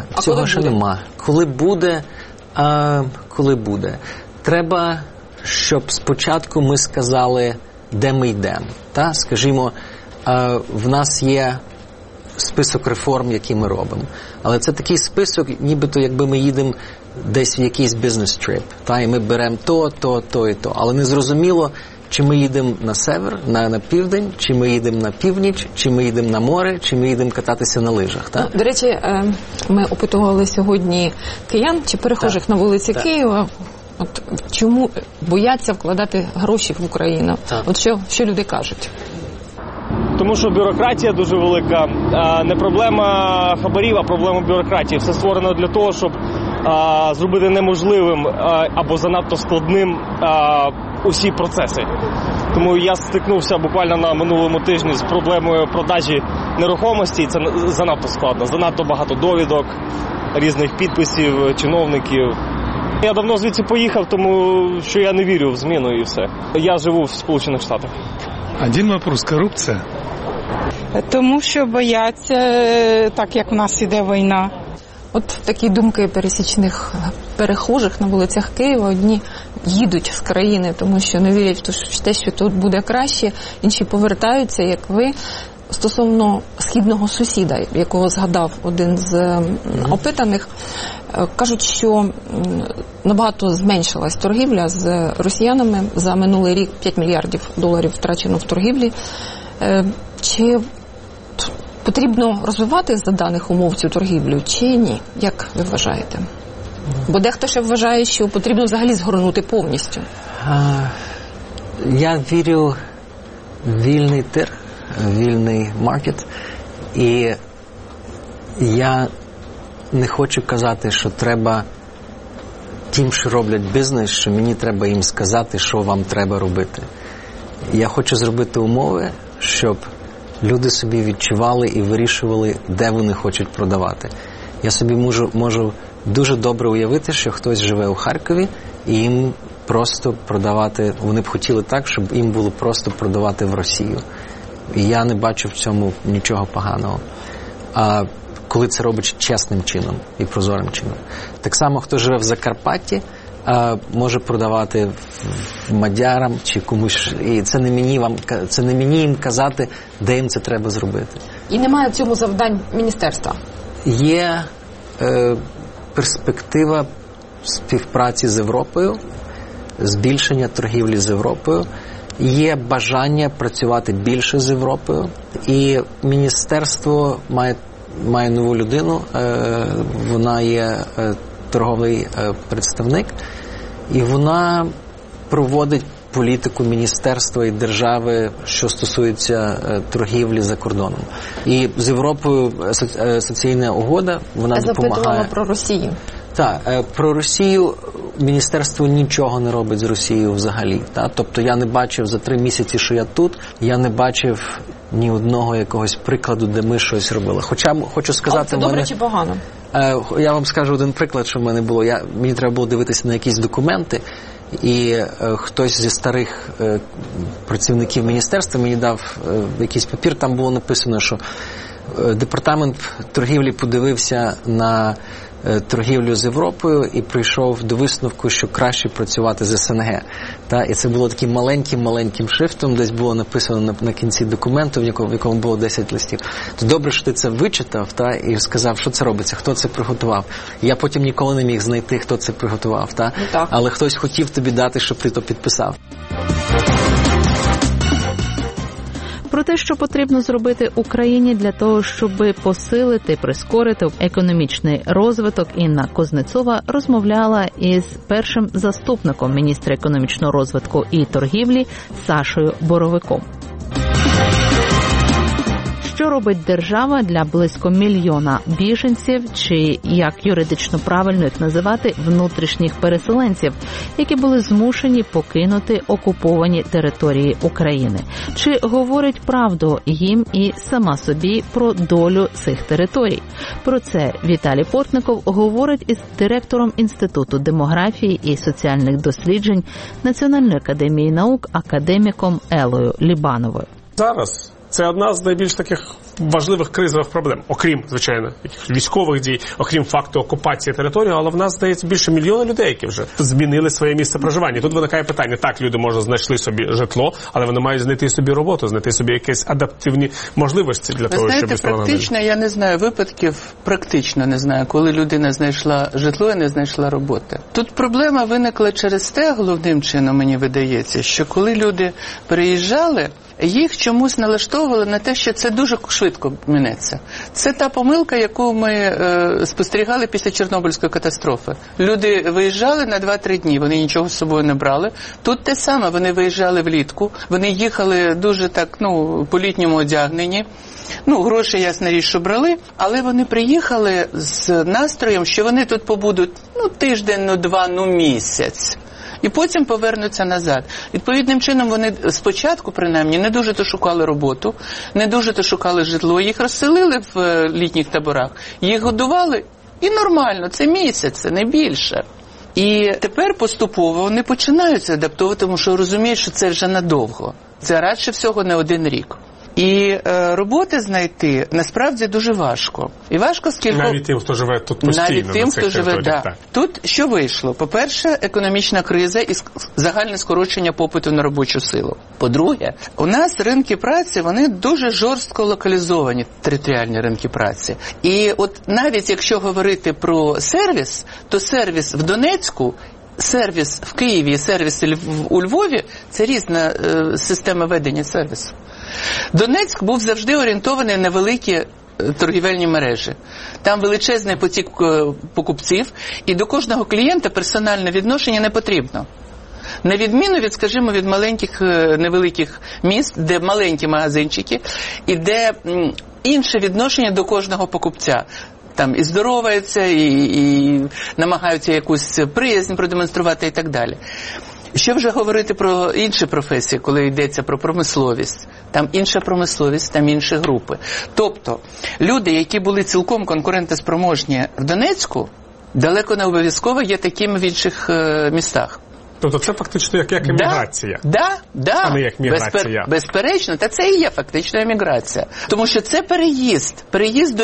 Коли буде? Треба, щоб спочатку ми сказали, де ми йдемо. Скажімо, в нас є список реформ, які ми робимо. Але це такий список, нібито якби ми їдемо десь в якийсь бізнес-трип, і ми беремо то і то. Але не зрозуміло, чи ми їдемо на север, на південь, чи ми їдемо на північ, чи ми їдемо на море, чи ми їдемо кататися на лижах. Так? До речі, ми опитували сьогодні киян чи перехожих на вулиці Києва. От чому бояться вкладати гроші в Україну? От що люди кажуть? Тому що бюрократія дуже велика. Не проблема хабарів, а проблема бюрократії. Все створено для того, щоб зробити неможливим або занадто складним усі процеси. Тому я стикнувся буквально на минулому тижні з проблемою продажі нерухомості, і це занадто складно. Занадто багато довідок, різних підписів, чиновників. Я давно звідси поїхав, тому що я не вірю в зміну і все. Я живу в Сполучених Штатах. Один вопрос – корупція? Тому що бояться, так як в нас іде війна. От такі думки пересічних перехожих на вулицях Києва. Одні їдуть з країни, тому що не вірять в те, що тут буде краще. Інші повертаються, як ви. Стосовно східного сусіда, якого згадав один з опитаних, кажуть, що набагато зменшилась торгівля з росіянами. За минулий рік 5 мільярдів доларів втрачено в торгівлі. Чи потрібно розвивати за даних умов цю торгівлю, чи ні? Як ви вважаєте? Бо дехто ще вважає, що потрібно взагалі згорнути повністю. Я вірю в вільний тир, вільний маркет. І я не хочу казати, що треба тим, що роблять бізнес, що мені треба їм сказати, що вам треба робити. Я хочу зробити умови, щоб люди собі відчували і вирішували, де вони хочуть продавати. Я собі можу дуже добре уявити, що хтось живе у Харкові і їм просто продавати, вони б хотіли так, щоб їм було просто продавати в Росію. І я не бачу в цьому нічого поганого. А коли це робить чесним чином і прозорим чином. Так само, хто живе в Закарпатті, може продавати мадярам чи комусь. І це не мені їм казати, де їм це треба зробити. І немає в цьому завдань міністерства? Є перспектива співпраці з Європою, збільшення торгівлі з Європою. Є бажання працювати більше з Європою. І міністерство має нову людину, вона є торговий представник, і вона проводить політику міністерства і держави, що стосується торгівлі за кордоном. І з Європою асоційна угода, вона допомагає. Запитувала про Росію. Так, про Росію міністерство нічого не робить з Росією взагалі. Так? Тобто я не бачив за 3 місяці, що я тут, я не бачив ні одного якогось прикладу, де ми щось робили. Хоча хочу сказати... це добре чи погано? Я вам скажу один приклад, що в мене було. Мені треба було дивитися на якісь документи, і хтось зі старих працівників міністерства мені дав якийсь папір, там було написано, що департамент торгівлі подивився на торгівлю з Європою і прийшов до висновку, що краще працювати з СНГ. І це було таким маленьким шрифтом, десь було написано на кінці документу, в якому було 10 листів. То добре, що ти це вичитав і сказав, що це робиться, хто це приготував. Я потім ніколи не міг знайти, хто це приготував. Але хтось хотів тобі дати, щоб ти то підписав. Про те, що потрібно зробити Україні для того, щоб посилити, прискорити економічний розвиток, Інна Кознецова розмовляла із першим заступником міністра економічного розвитку і торгівлі Сашою Боровиком. Що робить держава для близько 1 мільйона біженців, чи, як юридично правильно їх називати, внутрішніх переселенців, які були змушені покинути окуповані території України? Чи говорить правду їм і сама собі про долю цих територій? Про це Віталій Портников говорить із директором Інституту демографії і соціальних досліджень Національної академії наук академіком Елою Лібановою. Зараз це одна з найбільш таких важливих кризових проблем, окрім, звичайно, військових дій, окрім факту окупації території, але в нас, здається, більше мільйона людей, які вже змінили своє місце проживання. Тут виникає питання, так, люди, може, знайшли собі житло, але вони мають знайти собі роботу, знайти собі якісь адаптивні можливості для того, щоб існувати. Практично, я не знаю випадків, практично не знаю, коли людина знайшла житло і не знайшла роботи. Тут проблема виникла через те, головним чином, мені видається, що коли люди переїжджали, їх чомусь налаштовували на те, що це дуже швидко минеться. Це та помилка, яку ми спостерігали після Чорнобильської катастрофи. Люди виїжджали на 2-3 дні, вони нічого з собою не брали. Тут те саме, вони виїжджали влітку, вони їхали дуже так, по-літньому одягнені. Гроші, ясна річ, що брали, але вони приїхали з настроєм, що вони тут побудуть, тиждень, 2, місяць. І потім повернуться назад. Відповідним чином вони спочатку, принаймні, не дуже-то шукали роботу, не дуже-то шукали житло. Їх розселили в літніх таборах, їх годували, і нормально, це місяць, це не більше. І тепер поступово вони починаються адаптовувати, тому що розуміють, що це вже надовго. Це радше всього не 1 рік. І роботи знайти насправді дуже важко. І важко скільки... Навіть тим, хто живе тут постійно. Навіть тим, хто живе, так. Тут що вийшло? По-перше, економічна криза і загальне скорочення попиту на робочу силу. По-друге, у нас ринки праці, вони дуже жорстко локалізовані, територіальні ринки праці. І от навіть якщо говорити про сервіс, то сервіс в Донецьку, сервіс в Києві і сервіс у Львові – це різна система ведення сервісу. Донецьк був завжди орієнтований на великі торгівельні мережі. Там величезний потік покупців, і до кожного клієнта персональне відношення не потрібно. На відміну від, скажімо, від маленьких, невеликих міст, де маленькі магазинчики, і де інше відношення до кожного покупця. Там і здороваються, і намагаються якусь приязнь продемонструвати і так далі. Що вже говорити про інші професії, коли йдеться про промисловість? Там інша промисловість, там інші групи. Тобто, люди, які були цілком конкурентоспроможні в Донецьку, далеко не обов'язково є такими в інших містах. Тобто це фактично як еміграція. Да. А не як міграція. Безперечно, та це і є фактично еміграція. Тому що це переїзд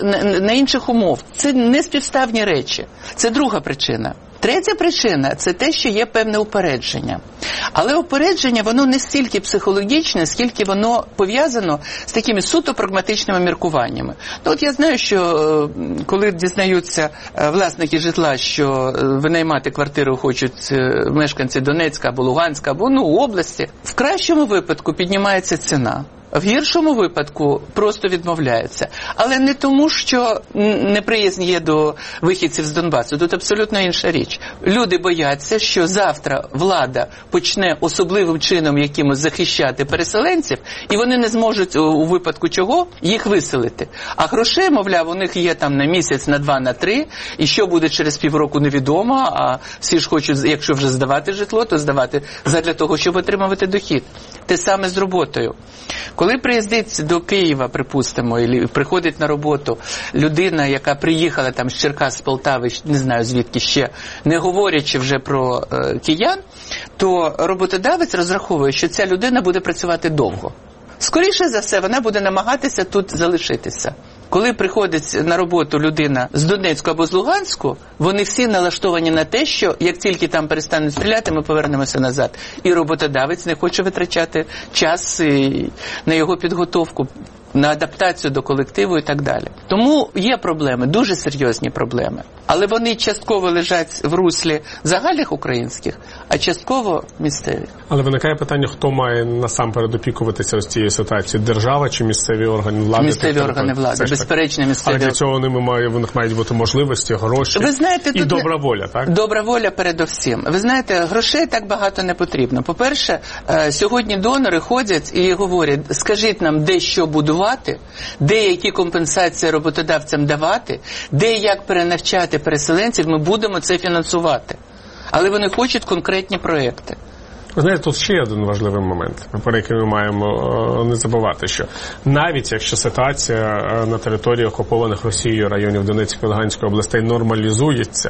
на інших умов. Це не співставні речі. Це друга причина. Третя причина – це те, що є певне упередження. Але упередження, воно не стільки психологічне, скільки воно пов'язано з такими суто прагматичними міркуваннями. От я знаю, що коли дізнаються власники житла, що винаймати квартиру хочуть мешканці Донецька або Луганська, або області, в кращому випадку піднімається ціна. В гіршому випадку просто відмовляється. Але не тому, що неприязнь є до вихідців з Донбасу. Тут абсолютно інша річ. Люди бояться, що завтра влада почне особливим чином якимось захищати переселенців, і вони не зможуть у випадку чого їх виселити. А грошей, мовляв, у них є там на місяць, на 2, на 3, і що буде через півроку невідомо, а всі ж хочуть, якщо вже здавати житло, то здавати задля того, щоб отримувати дохід. Те саме з роботою. Коли приїздить до Києва, припустимо, і приходить на роботу людина, яка приїхала там з Черкас, з Полтави, не знаю звідки ще, не говорячи вже про киян, то роботодавець розраховує, що ця людина буде працювати довго. Скоріше за все, вона буде намагатися тут залишитися. Коли приходить на роботу людина з Донецьку або з Луганську, вони всі налаштовані на те, що як тільки там перестануть стріляти, ми повернемося назад. І роботодавець не хоче витрачати час на його підготовку, на адаптацію до колективу і так далі. Тому є проблеми, дуже серйозні проблеми. Але вони частково лежать в руслі загальних українських, а частково місцевих. Але виникає питання, хто має насамперед опікуватися з цією ситуацією? Держава чи місцеві органи влади? Місцеві органи влади, безперечно місцеві. Але для цього у них мають бути можливості, гроші і добра воля, так? Добра воля передовсім. Ви знаєте, грошей так багато не потрібно. По-перше, сьогодні донори ходять і говорять, скажіть нам, де що будувати, де які компенсації роботодавцям давати, де як перенавчати переселенців, ми будемо це фінансувати. Але вони хочуть конкретні проекти. Ви знаєте, тут ще один важливий момент, про який ми маємо не забувати, що навіть якщо ситуація на території окупованих Росією районів Донецької і Луганської областей нормалізується,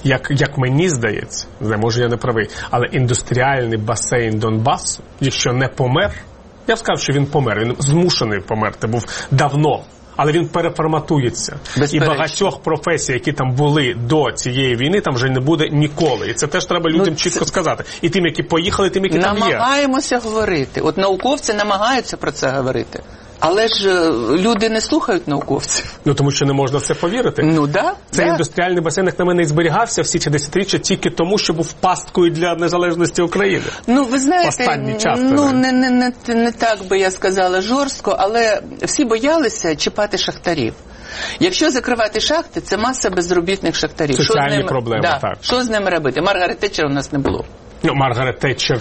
як мені здається, може я не правий, але індустріальний басейн Донбасу, якщо не помер, Я б сказав, що він помер. Він змушений померти був давно. Але він переформатується. І багатьох професій, які там були до цієї війни, там вже не буде ніколи. І це теж треба людям чітко сказати. І тим, які поїхали, тим, які там є. Намагаємося говорити. От науковці намагаються про це говорити. Але ж люди не слухають науковців. Ну, тому що не можна в це повірити. Ну, да. Цей індустріальний басейн, як на мене, і зберігався всі ці десятиріччя тільки тому, що був пасткою для незалежності України. Ну, ви знаєте, останній час. Ну, не так би я сказала жорстко, але всі боялися чіпати шахтарів. Якщо закривати шахти, це маса безробітних шахтарів. Соціальні проблеми, так. Що з ними робити? Маргарет Тетчер у нас не було. Ну, Маргарет Тетчер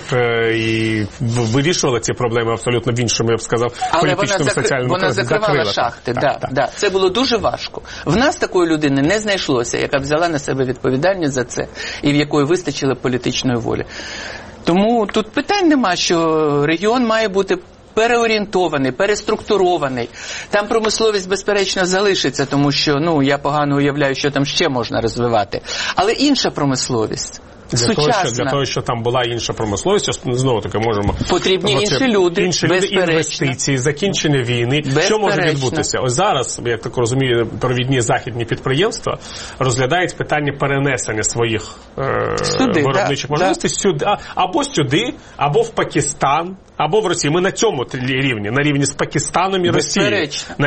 і вирішувала ці проблеми абсолютно в іншому, я б сказав, політичному, соціальному. Вона закривала шахти, так. Це було дуже важко. В нас такої людини не знайшлося, яка взяла на себе відповідальність за це і в якої вистачило політичної волі. Тому тут питань нема, що регіон має бути переорієнтований, переструктурований. Там промисловість, безперечно, залишиться, тому що, ну, я погано уявляю, що там ще можна розвивати. Але інша промисловість. Для того, що там була інша промисловість, знову таки можемо... Потрібні інші люди, інвестиції, закінчення війни. Що може відбутися? Ось зараз, я так розумію, провідні західні підприємства розглядають питання перенесення своїх виробничих можливостей сюди, або в Пакистан, або в Росії. Ми на цьому рівні, на рівні з Пакистаном і Росією.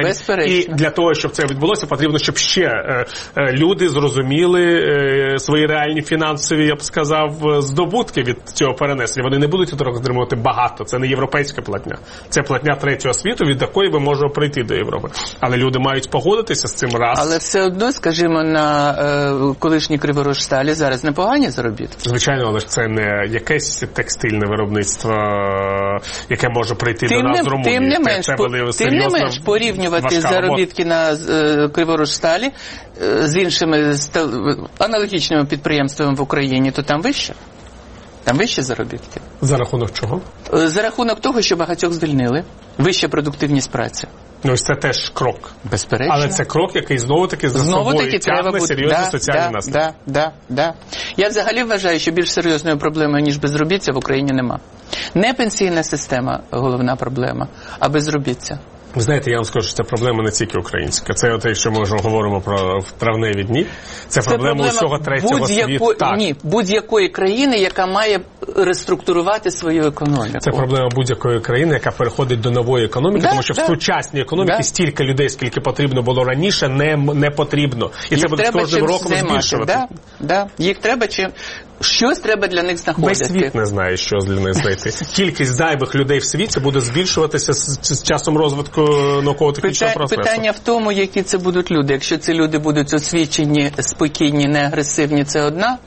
І для того, щоб це відбулося, потрібно, щоб ще люди зрозуміли свої реальні фінансові, я б сказав, здобутки від цього перенесення. Вони не будуть отримувати багато. Це не європейська платня. Це платня третього світу, від якої ми можемо прийти до Європи. Але люди мають погодитися з цим раз. Але все одно, скажімо, на колишній Криворожсталі зараз непогані заробітки. Звичайно, але ж це не якесь текстильне виробництво, яке може прийти до нас з Румунії. Тим не менш порівнювати заробітки на Криворожсталі з іншими аналогічними підприємствами в Україні, то там вище. Там вищі заробітки. За рахунок чого? За рахунок того, що багатьох звільнили. Вища продуктивність праці. Ну, ось це теж крок. Безперечно. Але це крок, який знову-таки за собою тягне серйозні соціальні наслідки. Да. Я взагалі вважаю, що більш серйозної проблеми, ніж безробіття, в Україні нема. Не пенсійна система головна проблема, а безробіття. Ви знаєте, я вам скажу, що це проблема не тільки українська. Це те, що ми вже говоримо про травневі дні. Це проблема усього третього світу. Ні, будь-якої країни, яка має реструктурувати свою економіку. Це проблема будь-якої країни, яка переходить до нової економіки, тому що в сучасній економіці стільки людей, скільки потрібно було раніше, не потрібно. І це буде з кожним роком збільшувати. Їх треба щось треба для них знаходити. Весь світ не знає, що для них знайти. Кількість зайвих людей в світі буде збільшуватися з часом розвитку науково-технічного процесу. Питання в тому, які це будуть люди. Якщо ці люди будуть освічені, спокійні, не агресивні, це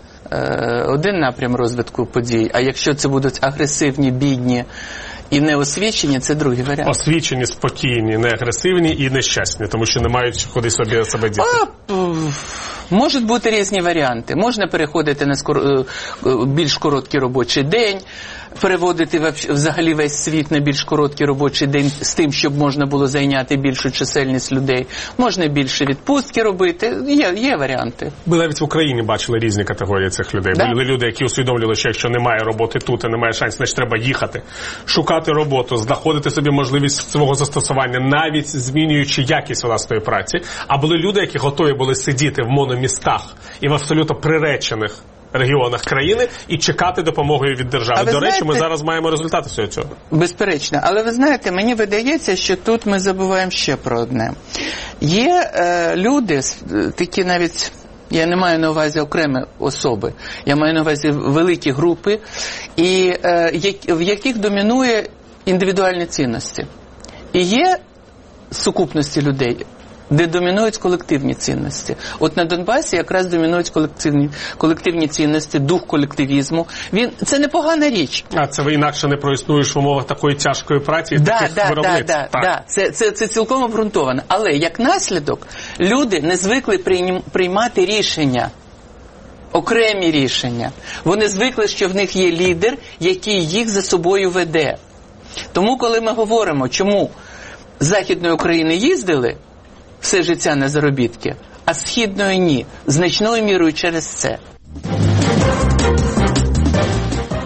один напрям розвитку подій. А якщо це будуть агресивні, бідні і неосвічені, це другий варіант. Освічені, спокійні, неагресивні і нещасні, тому що не мають куди себе діти. Можуть бути різні варіанти. Можна переходити на більш короткий робочий день, переводити взагалі весь світ на більш короткий робочий день з тим, щоб можна було зайняти більшу чисельність людей. Можна більше відпустки робити. Є варіанти. Ми навіть в Україні бачили різні категорії цих людей. Були люди, які усвідомлювали, що якщо немає роботи тут і немає шансів, значить треба їхати, шукати роботу, знаходити собі можливість свого застосування, навіть змінюючи якість власної праці. А були люди, які готові були сидіти в мономістах і в абсолютно приречених регіонах країни і чекати допомоги від держави. До речі, ми зараз маємо результати всього цього. Безперечно. Але ви знаєте, мені видається, що тут ми забуваємо ще про одне. Є люди, такі навіть, я не маю на увазі окремі особи, я маю на увазі великі групи, і в яких домінує індивідуальні цінності. І є сукупності людей, де домінують колективні цінності. От на Донбасі якраз домінують колективні цінності, дух колективізму. Це непогана річ. А це ви інакше не проіснуєш в умовах такої тяжкої праці і таких виробництв. Це цілком обґрунтовано. Але як наслідок люди не звикли приймати рішення, окремі рішення. Вони звикли, що в них є лідер, який їх за собою веде. Тому, коли ми говоримо, чому з Західної України їздили все життя на заробітки, а з Східної ні. Значною мірою через це. Про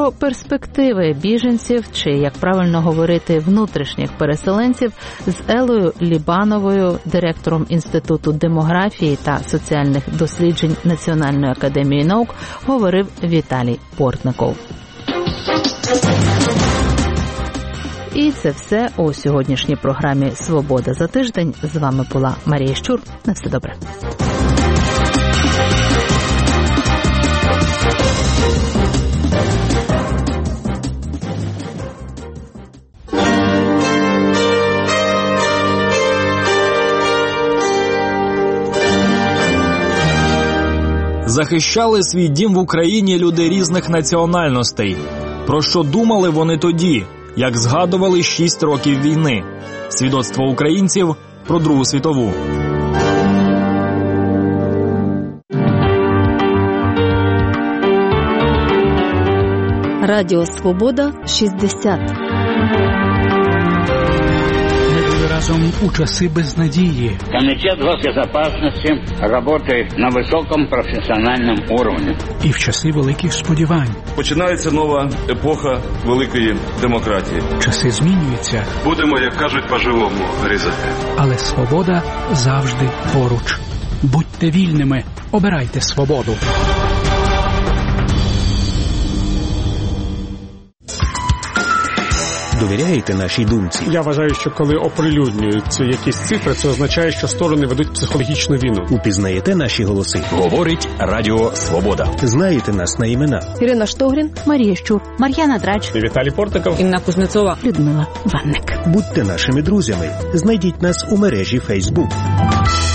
Про перспективи біженців, чи, як правильно говорити, внутрішніх переселенців з Елою Лібановою, директором Інституту демографії та соціальних досліджень Національної академії наук, говорив Віталій Портников. І це все у сьогоднішній програмі «Свобода за тиждень». З вами була Марія Щур. На все добре. Захищали свій дім в Україні люди різних національностей. Про що думали вони тоді, як згадували 6 років війни? Свідоцтво українців про Другу світову. Радіо Свобода 60. Разом у часи безнадії. Комитет госбезопасности работает на высоком профессиональном уровне. І в часи великих сподівань. Починається нова епоха великої демократії. Часи змінюються. Будемо, як кажуть, по-живому різати. Але свобода завжди поруч. Будьте вільними, обирайте свободу. Довіряєте нашій думці? Я вважаю, що коли оприлюднюють якісь цифри, це означає, що сторони ведуть психологічну війну. Упізнаєте наші голоси? Говорить Радіо Свобода. Знаєте нас на імена? Ірина Штогрін, Марія Щур, Мар'яна Драч, Віталій Портников, Інна Кузнецова, Людмила Ванник. Будьте нашими друзями. Знайдіть нас у мережі Facebook.